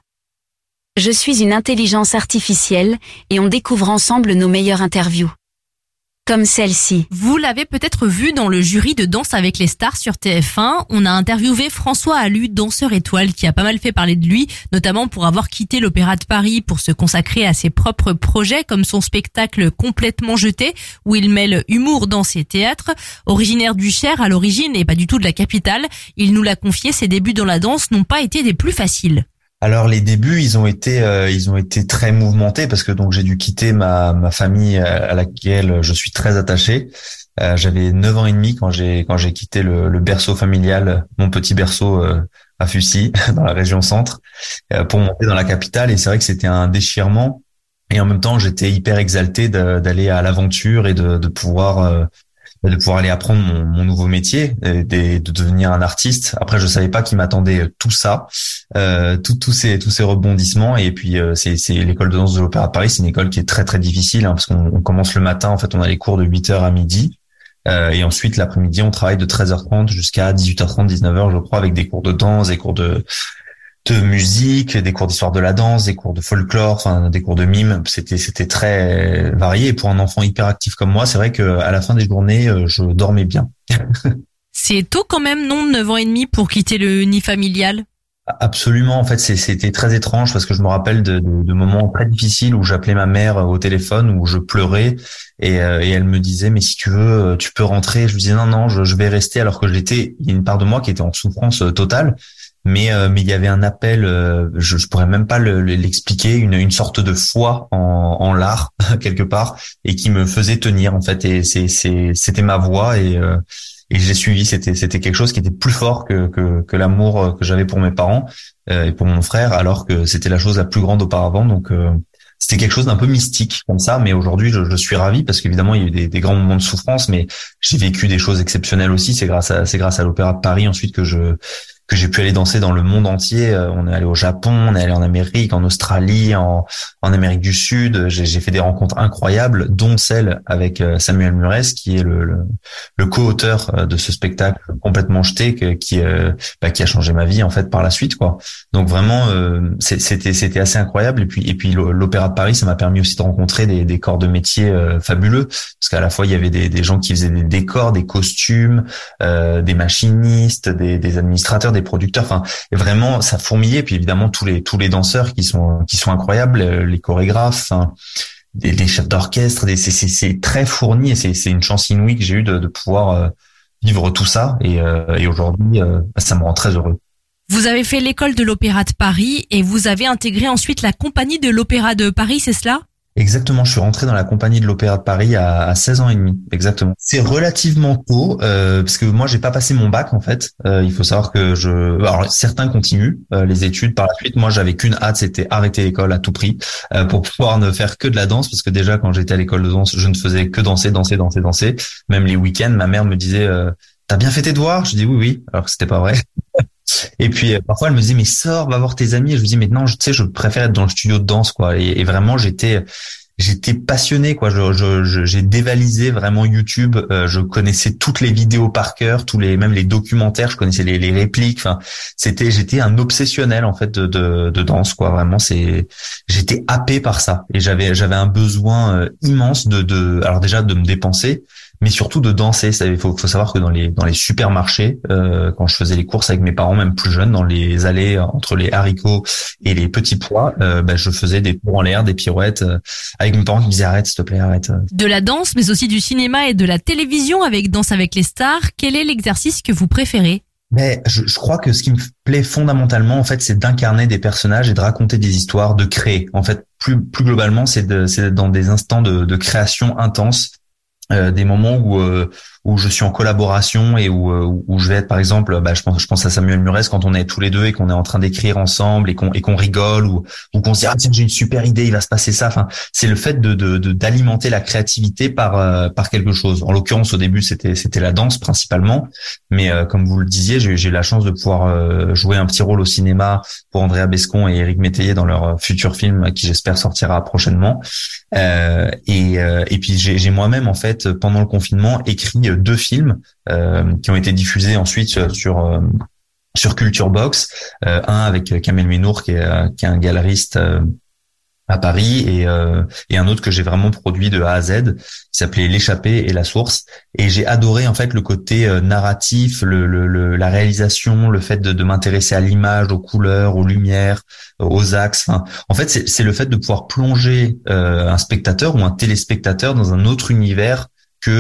Je suis une intelligence artificielle et on découvre ensemble nos meilleures interviews. Comme celle-ci. Vous l'avez peut-être vu dans le jury de Danse avec les stars sur TF1. On a interviewé François Allu, danseur étoile, qui a pas mal fait parler de lui, notamment pour avoir quitté l'Opéra de Paris pour se consacrer à ses propres projets, comme son spectacle Complètement jeté, où il mêle humour, danse et théâtre. Originaire du Cher à l'origine et pas du tout de la capitale, il nous l'a confié, ses débuts dans la danse n'ont pas été des plus faciles. Alors les débuts, ils ont été très mouvementés parce que donc j'ai dû quitter ma famille à laquelle je suis très attaché. J'avais 9 ans et demi quand j'ai quitté le berceau familial, mon petit berceau à Fussy dans la région centre, pour monter dans la capitale. Et c'est vrai que c'était un déchirement. Et en même temps, j'étais hyper exalté d'aller à l'aventure et de pouvoir aller apprendre mon nouveau métier, de devenir un artiste. Après, je savais pas qu'il m'attendait tout ça, tous ces rebondissements. Et puis, c'est l'école de danse de l'Opéra de Paris. C'est une école qui est très très difficile, parce qu'on commence le matin. En fait, on a les cours de 8h à midi, et ensuite l'après-midi, on travaille de 13h30 jusqu'à 18h30, 19h, je crois, avec des cours de danse, des cours de musique, des cours d'histoire de la danse, des cours de folklore, enfin des cours de mime. C'était très varié. Et pour un enfant hyper actif comme moi, c'est vrai que à la fin des journées, je dormais bien. C'est tôt quand même, non, 9 ans et demi pour quitter le nid familial? Absolument. En fait, c'était très étrange parce que je me rappelle de moments très difficiles où j'appelais ma mère au téléphone, où je pleurais et elle me disait mais si tu veux, tu peux rentrer. Je lui disais non, je vais rester, alors que il y a une part de moi qui était en souffrance totale. Mais il y avait un appel, je pourrais même pas l'expliquer, une sorte de foi en l'art quelque part, et qui me faisait tenir en fait. Et c'était ma voix, et j'ai suivi. C'était quelque chose qui était plus fort que l'amour que j'avais pour mes parents et pour mon frère, alors que c'était la chose la plus grande auparavant. Donc c'était quelque chose d'un peu mystique comme ça, mais aujourd'hui je suis ravi parce qu'évidemment il y a eu des grands moments de souffrance, mais j'ai vécu des choses exceptionnelles aussi. C'est grâce à l'Opéra de Paris ensuite que j'ai pu aller danser dans le monde entier. On est allé au Japon, on est allé en Amérique, en Australie, en Amérique du Sud. J'ai fait des rencontres incroyables, dont celle avec Samuel Murès, qui est le co-auteur de ce spectacle complètement jeté, qui a changé ma vie en fait par la suite, quoi. Donc vraiment, c'était assez incroyable. Et puis l'Opéra de Paris, ça m'a permis aussi de rencontrer des corps de métier fabuleux, parce qu'à la fois il y avait des gens qui faisaient des décors, des costumes, des machinistes, des administrateurs, des producteurs, enfin vraiment ça fourmillait. Puis évidemment tous les danseurs qui sont incroyables, les chorégraphes, des chefs d'orchestre, c'est très fourni, et c'est une chance inouïe que j'ai eue de pouvoir vivre tout ça, et aujourd'hui ça me rend très heureux. Vous avez fait l'école de l'Opéra de Paris et vous avez intégré ensuite la compagnie de l'Opéra de Paris, c'est cela ? Exactement, je suis rentré dans la compagnie de l'Opéra de Paris à 16 ans et demi, exactement. C'est relativement tôt, parce que moi j'ai pas passé mon bac en fait. Il faut savoir que alors certains continuent les études par la suite. Moi j'avais qu'une hâte, c'était arrêter l'école à tout prix pour pouvoir ne faire que de la danse, parce que déjà quand j'étais à l'école de danse, je ne faisais que danser. Même les week-ends, ma mère me disait t'as bien fait tes devoirs ? Je dis oui, alors que c'était pas vrai. Et puis parfois elle me disait mais sors, va voir tes amis. Et je lui dis mais non, je préfère être dans le studio de danse, quoi. Et vraiment j'étais passionné, quoi. J'ai dévalisé vraiment YouTube. Je connaissais toutes les vidéos par cœur, même les documentaires. Je connaissais les répliques. Enfin, j'étais un obsessionnel en fait de danse, quoi. Vraiment, j'étais happé par ça. Et j'avais un besoin immense alors déjà de me dépenser, mais surtout de danser. Il faut savoir que dans les supermarchés, quand je faisais les courses avec mes parents, même plus jeunes, dans les allées entre les haricots et les petits pois, je faisais des tours en l'air, des pirouettes, avec mes parents qui me disaient arrête, s'il te plaît, arrête. De la danse, mais aussi du cinéma et de la télévision avec Danse avec les stars. Quel est l'exercice que vous préférez ? Mais je crois que ce qui me plaît fondamentalement, en fait, c'est d'incarner des personnages et de raconter des histoires, de créer. En fait, plus globalement, c'est d'être dans des instants de création intense. Des moments où je suis en collaboration et où je vais être, par exemple, je pense à Samuel Murès, quand on est tous les deux et qu'on est en train d'écrire ensemble et qu'on rigole, ou qu'on se dit tiens, j'ai une super idée, il va se passer ça. Enfin, c'est le fait d'alimenter la créativité par quelque chose. En l'occurrence, au début c'était la danse principalement, mais comme vous le disiez, j'ai eu la chance de pouvoir jouer un petit rôle au cinéma pour Andrea Bescon et Éric Métayer dans leur futur film qui j'espère sortira prochainement. Et puis j'ai moi-même en fait pendant le confinement écrit 2 films qui ont été diffusés ensuite sur Culture Box, un avec Kamel Menour qui est un galeriste à Paris, et un autre que j'ai vraiment produit de A à Z, qui s'appelait L'échappée et la source. Et j'ai adoré en fait le côté narratif, la réalisation, le fait de m'intéresser à l'image, aux couleurs, aux lumières, aux axes. Enfin, en fait, c'est le fait de pouvoir plonger un spectateur ou un téléspectateur dans un autre univers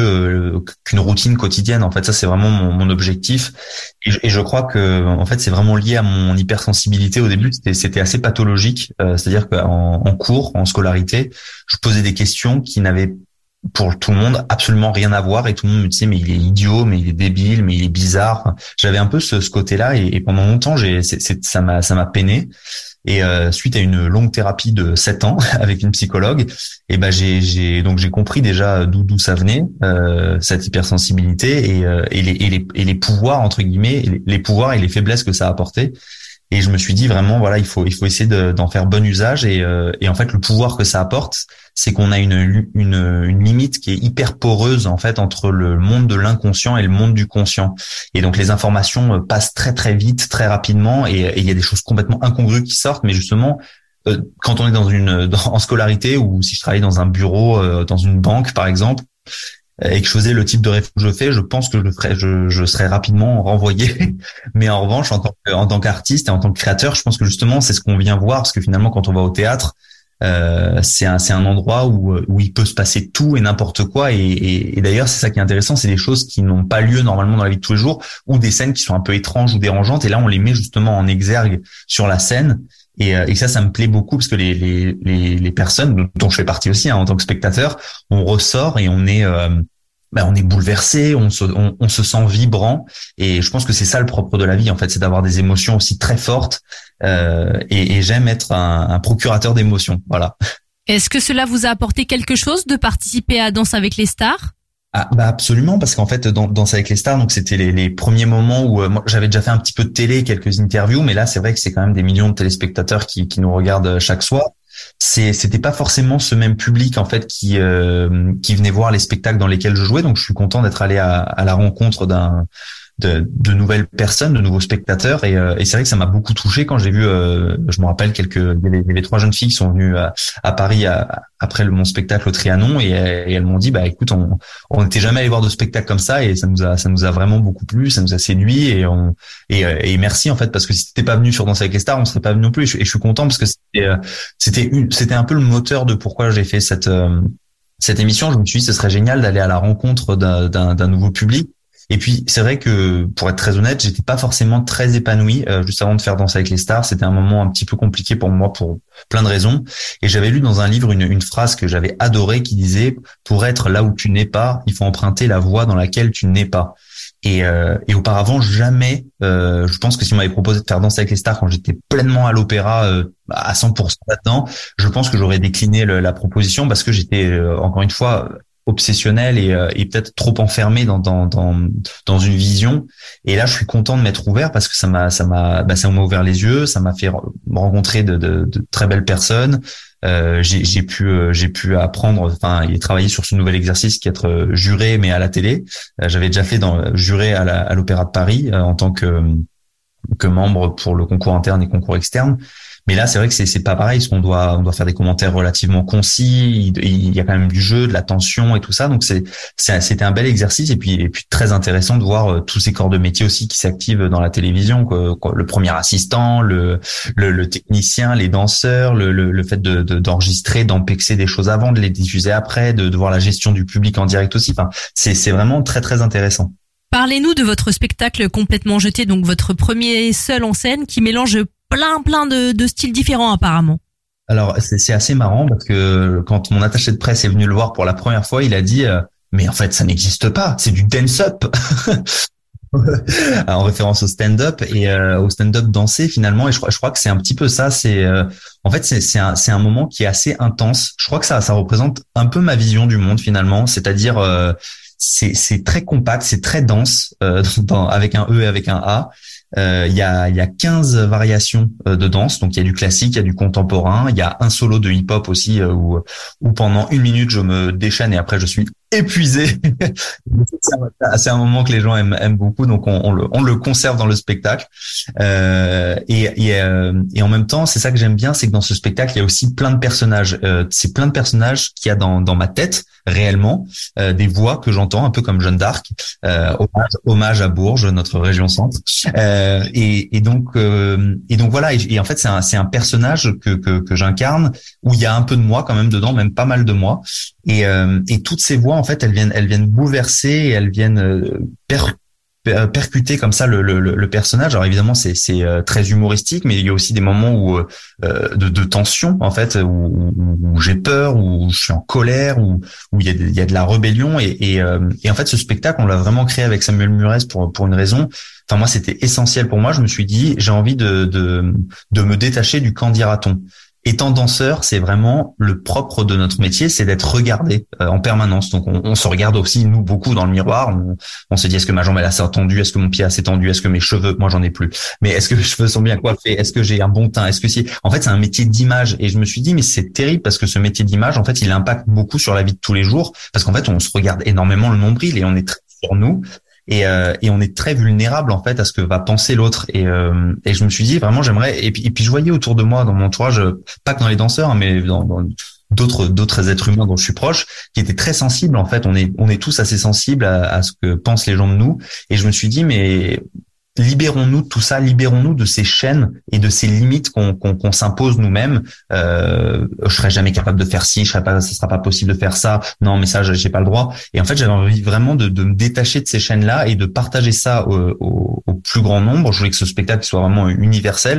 qu'une routine quotidienne. En fait, ça c'est vraiment mon objectif, et je crois que en fait c'est vraiment lié à mon hypersensibilité. Au début c'était assez pathologique, c'est-à-dire qu'en cours, en scolarité, je posais des questions qui n'avaient pour tout le monde absolument rien à voir, et tout le monde me disait mais il est idiot, mais il est débile, mais il est bizarre. Enfin, j'avais un peu ce côté-là, et pendant longtemps ça m'a peiné. Et suite à une longue thérapie de 7 ans avec une psychologue, et j'ai compris déjà d'où ça venait, cette hypersensibilité, et les pouvoirs entre guillemets, les pouvoirs et les faiblesses que ça apportait. Et je me suis dit vraiment voilà, il faut essayer d'en faire bon usage, et en fait le pouvoir que ça apporte, c'est qu'on a une limite qui est hyper poreuse en fait entre le monde de l'inconscient et le monde du conscient. Et donc les informations passent très très vite, très rapidement, et il y a des choses complètement incongrues qui sortent. Mais justement, quand on est en scolarité, ou si je travaille dans un bureau, dans une banque par exemple, et que je faisais le type de réflexion que je fais, je pense que je serais rapidement renvoyé. Mais en revanche, en tant qu'artiste et en tant que créateur, je pense que justement c'est ce qu'on vient voir, parce que finalement quand on va au théâtre, c'est un endroit où il peut se passer tout et n'importe quoi, et d'ailleurs c'est ça qui est intéressant, c'est des choses qui n'ont pas lieu normalement dans la vie de tous les jours, ou des scènes qui sont un peu étranges ou dérangeantes, et là on les met justement en exergue sur la scène. Et ça me plaît beaucoup, parce que les personnes dont je fais partie aussi, en tant que spectateur, on ressort et on est bouleversé, on se sent vibrant, et je pense que c'est ça le propre de la vie en fait, c'est d'avoir des émotions aussi très fortes, et j'aime être un procurateur d'émotions, voilà. Est-ce que cela vous a apporté quelque chose de participer à Danse avec les stars? Ah, bah absolument, parce qu'en fait dans Danse avec les stars, donc c'était les premiers moments où moi j'avais déjà fait un petit peu de télé, quelques interviews, mais là c'est vrai que c'est quand même des millions de téléspectateurs qui nous regardent chaque soir. C'était pas forcément ce même public en fait qui venait voir les spectacles dans lesquels je jouais, donc je suis content d'être allé à la rencontre de nouvelles personnes, de nouveaux spectateurs, et c'est vrai que ça m'a beaucoup touché quand j'ai vu, je me rappelle il y avait 3 jeunes filles qui sont venues à Paris après mon spectacle au Trianon, et elles m'ont dit, bah écoute, on n'était jamais allé voir de spectacle comme ça, et ça nous a vraiment beaucoup plu, ça nous a séduit, et merci en fait, parce que si t'étais pas venu sur Danse avec les stars, on serait pas venu non plus, et je suis content parce que c'était un peu le moteur de pourquoi j'ai fait cette émission. Je me suis dit, ce serait génial d'aller à la rencontre d'un nouveau public. Et puis c'est vrai que, pour être très honnête, j'étais pas forcément très épanoui juste avant de faire Danse avec les stars. C'était un moment un petit peu compliqué pour moi pour plein de raisons. Et j'avais lu dans un livre une phrase que j'avais adorée qui disait: pour être là où tu n'es pas, il faut emprunter la voie dans laquelle tu n'es pas. Et auparavant, jamais, je pense que si on m'avait proposé de faire Danse avec les stars quand j'étais pleinement à l'opéra, à 100% là-dedans, je pense que j'aurais décliné la proposition, parce que j'étais, encore une fois, obsessionnel et peut-être trop enfermé dans une vision. Et là, je suis content de m'être ouvert, parce que ça m'a ouvert les yeux, ça m'a fait rencontrer de très belles personnes. J'ai pu apprendre, et travailler sur ce nouvel exercice qui est être juré, mais à la télé. J'avais déjà fait juré à l'Opéra de Paris en tant que membre pour le concours interne et concours externe. Mais là, c'est vrai que c'est pas pareil, parce qu'on doit faire des commentaires relativement concis. Il y a quand même du jeu, de la tension et tout ça. Donc c'était un bel exercice, et puis très intéressant de voir tous ces corps de métier aussi qui s'activent dans la télévision, quoi. Le premier assistant, le technicien, les danseurs, le fait d'enregistrer, d'empexer des choses avant, de les diffuser après, de voir la gestion du public en direct aussi. Enfin, c'est vraiment très très intéressant. Parlez-nous de votre spectacle Complètement jeté, donc votre premier seul en scène, qui mélange plein de styles différents apparemment. Alors c'est assez marrant, parce que quand mon attaché de presse est venu le voir pour la première fois, il a dit mais en fait ça n'existe pas, c'est du dance-up. En référence au stand-up et au stand-up dansé finalement, et je crois que c'est un petit peu ça. C'est en fait c'est un moment qui est assez intense. Je crois que ça représente un peu ma vision du monde finalement, c'est-à-dire c'est très compact, c'est très dense, avec un E et avec un A. Il y a 15 variations de danse, donc il y a du classique, il y a du contemporain, il y a un solo de hip-hop aussi où pendant 1 minute je me déchaîne et après je suis épuisé. C'est un moment que les gens aiment beaucoup, donc on le conserve dans le spectacle. Et en même temps, c'est ça que j'aime bien, c'est que dans ce spectacle il y a aussi plein de personnages. C'est plein de personnages qu'il y a dans ma tête réellement, des voix que j'entends un peu comme Jeanne d'Arc. Hommage à Bourges, notre région centre. Et donc voilà. Et en fait c'est un personnage que j'incarne, où il y a un peu de moi quand même dedans, même pas mal de moi. Et toutes ces voix en fait elles viennent bouleverser, et elles viennent percuter comme ça le personnage. Alors évidemment c'est très humoristique, mais il y a aussi des moments où de tension en fait, où j'ai peur, où je suis en colère, où il y a de la rébellion, et en fait ce spectacle on l'a vraiment créé avec Samuel Murez pour une raison. Enfin moi c'était essentiel pour moi. Je me suis dit j'ai envie de me détacher du qu'en dira-t-on. Étant danseur, c'est vraiment le propre de notre métier, c'est d'être regardé en permanence. Donc on se regarde aussi nous beaucoup dans le miroir. On se dit est-ce que ma jambe elle a assez tendue, est-ce que mon pied a assez tendu, est-ce que mes cheveux, moi j'en ai plus, mais est-ce que mes cheveux sont bien coiffés, est-ce que j'ai un bon teint, est-ce que si. En fait c'est un métier d'image, et je me suis dit mais c'est terrible, parce que ce métier d'image en fait il impacte beaucoup sur la vie de tous les jours, parce qu'en fait on se regarde énormément le nombril et on est très sur nous. Et on est très vulnérable en fait à ce que va penser l'autre, et je me suis dit vraiment j'aimerais, et puis je voyais autour de moi dans mon entourage, pas que dans les danseurs mais dans d'autres êtres humains dont je suis proche, qui étaient très sensibles en fait. On est tous assez sensibles à ce que pensent les gens de nous, et je me suis dit mais libérons-nous de tout ça, libérons-nous de ces chaînes et de ces limites qu'on s'impose nous-mêmes. Je serais jamais capable de faire ci, ce sera pas possible de faire ça. Non, mais ça, j'ai pas le droit. Et en fait, j'avais envie vraiment de me détacher de ces chaînes-là et de partager ça au plus grand nombre. Je voulais que ce spectacle soit vraiment universel.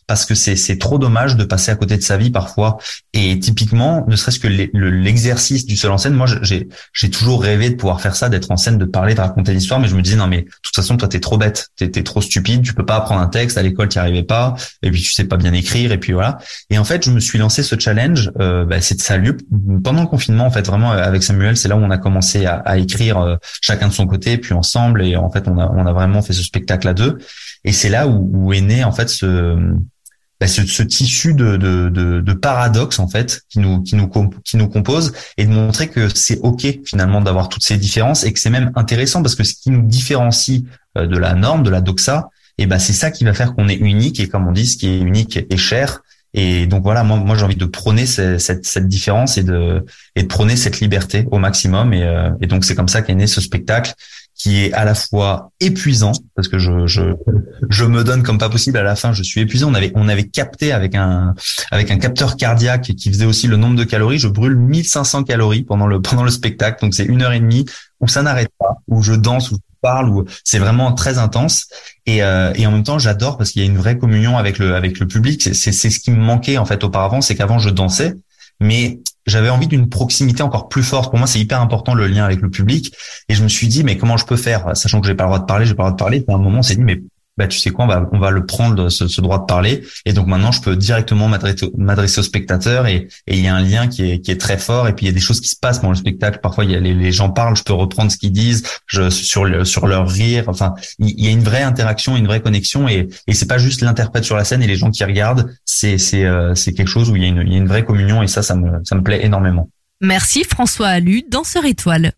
parce que c'est trop dommage de passer à côté de sa vie parfois. Et typiquement, ne serait-ce que l'exercice du seul en scène, moi j'ai toujours rêvé de pouvoir faire ça, d'être en scène, de parler, de raconter l'histoire, mais je me disais non mais de toute façon toi t'es trop bête, t'es trop stupide, tu peux pas apprendre un texte, à l'école t'y arrivais pas, et puis tu sais pas bien écrire, et puis voilà. Et en fait je me suis lancé ce challenge, ça a lieu pendant le confinement en fait, vraiment avec Samuel, c'est là où on a commencé à écrire chacun de son côté, puis ensemble, et en fait on a vraiment fait ce spectacle à deux, et c'est là où est né en fait ce tissu de paradoxes en fait qui nous compose, et de montrer que c'est ok finalement d'avoir toutes ces différences, et que c'est même intéressant parce que ce qui nous différencie de la norme, de la doxa, et c'est ça qui va faire qu'on est unique, et comme on dit, ce qui est unique est cher. Et donc voilà, moi j'ai envie de prôner cette différence et de prôner cette liberté au maximum, et donc c'est comme ça qu'est né ce spectacle, qui est à la fois épuisant, parce que je me donne comme pas possible, à la fin je suis épuisé. On avait capté avec un capteur cardiaque qui faisait aussi le nombre de calories. Je brûle 1500 calories pendant le spectacle, donc c'est 1h30 où ça n'arrête pas, où je danse, où je parle, où c'est vraiment très intense, et en même temps j'adore parce qu'il y a une vraie communion avec le public. C'est ce qui me manquait en fait auparavant, c'est qu'avant je dansais, mais j'avais envie d'une proximité encore plus forte. Pour moi, c'est hyper important le lien avec le public. Et je me suis dit, mais comment je peux faire, sachant que j'ai pas le droit de parler. Et à un moment, on s'est dit, mais tu sais quoi, on va le prendre, ce droit de parler. Et donc maintenant, je peux directement m'adresser aux spectateurs, et il y a un lien qui est très fort. Et puis il y a des choses qui se passent dans le spectacle. Parfois, il y a les gens parlent, je peux reprendre ce qu'ils disent, sur leur rire. Enfin, il y a une vraie interaction, une vraie connexion, et c'est pas juste l'interprète sur la scène et les gens qui regardent. C'est quelque chose où il y a une vraie communion, et ça me plaît énormément. Merci François Allu, danseur étoile.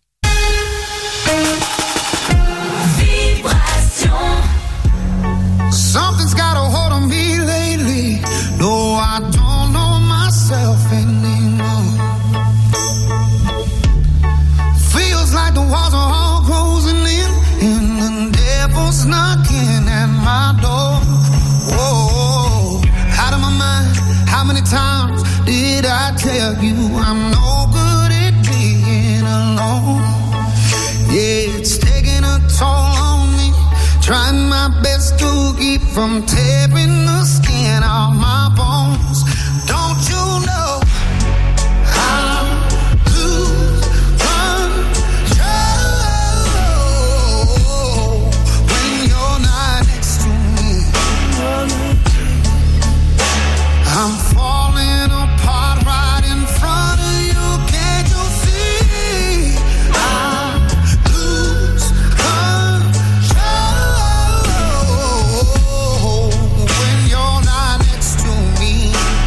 Something's got a hold on me lately. No, I don't know myself anymore. Feels like the walls are all closing in, and the devil's knocking at my door. Whoa, out of my mind. How many times did I tell you I'm no good at being alone? Yeah, it's taking a toll on me. Trying my best to keep from tearing the skin off my bones. Don't you know I lose control when you're not next to me? I'm falling apart right in front of you. Can't you see? I lose when you're not next to me.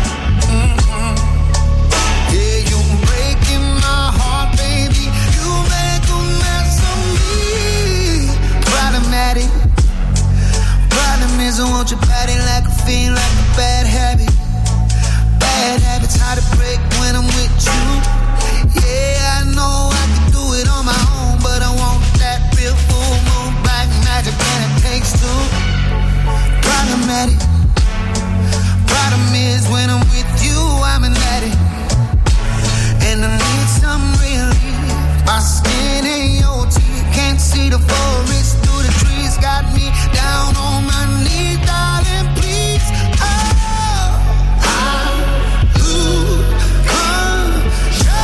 Yeah, you're breaking my heart, baby. You make a mess of me. Problematic. Problem is I want your body like a fiend, like a bad habit. Bad habits hard to break when I'm with you. Yeah, I know I can do it on my own, but I want that real full moon black magic, and it takes two. Problematic. Problem is when I'm with you, I'm an addict, and I need some relief. My skin ain't your teeth, can't see the forest through the trees. Got me down on my knees, darling, please. Oh, I lose control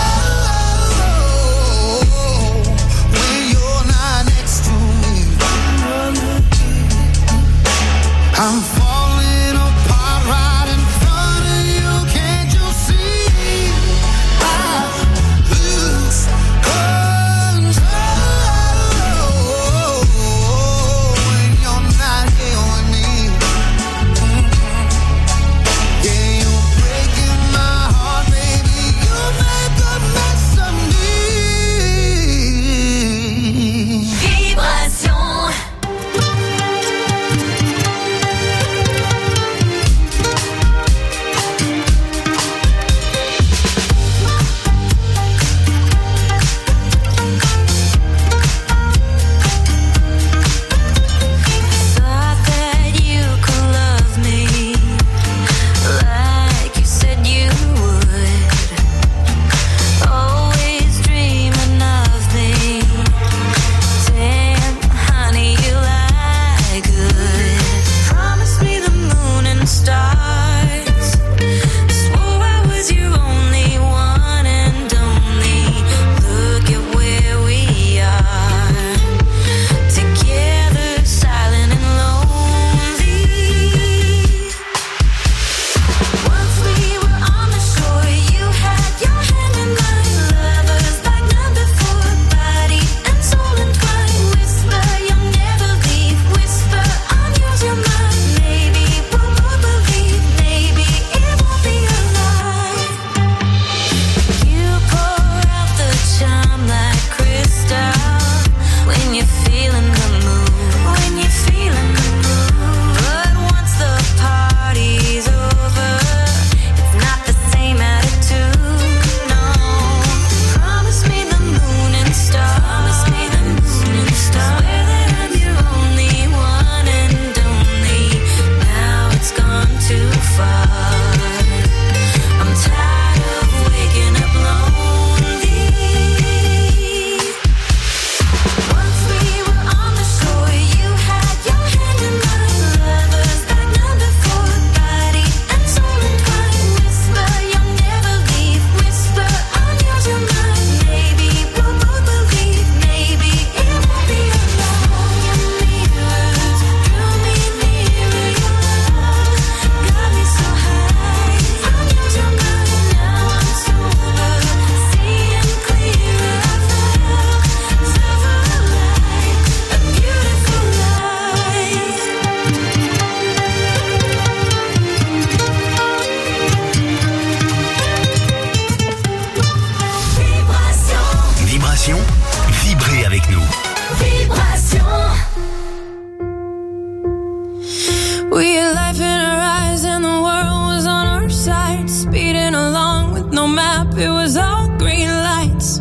up, it was all green lights.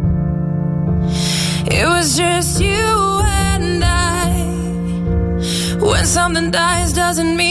It was just you and I. When something dies doesn't mean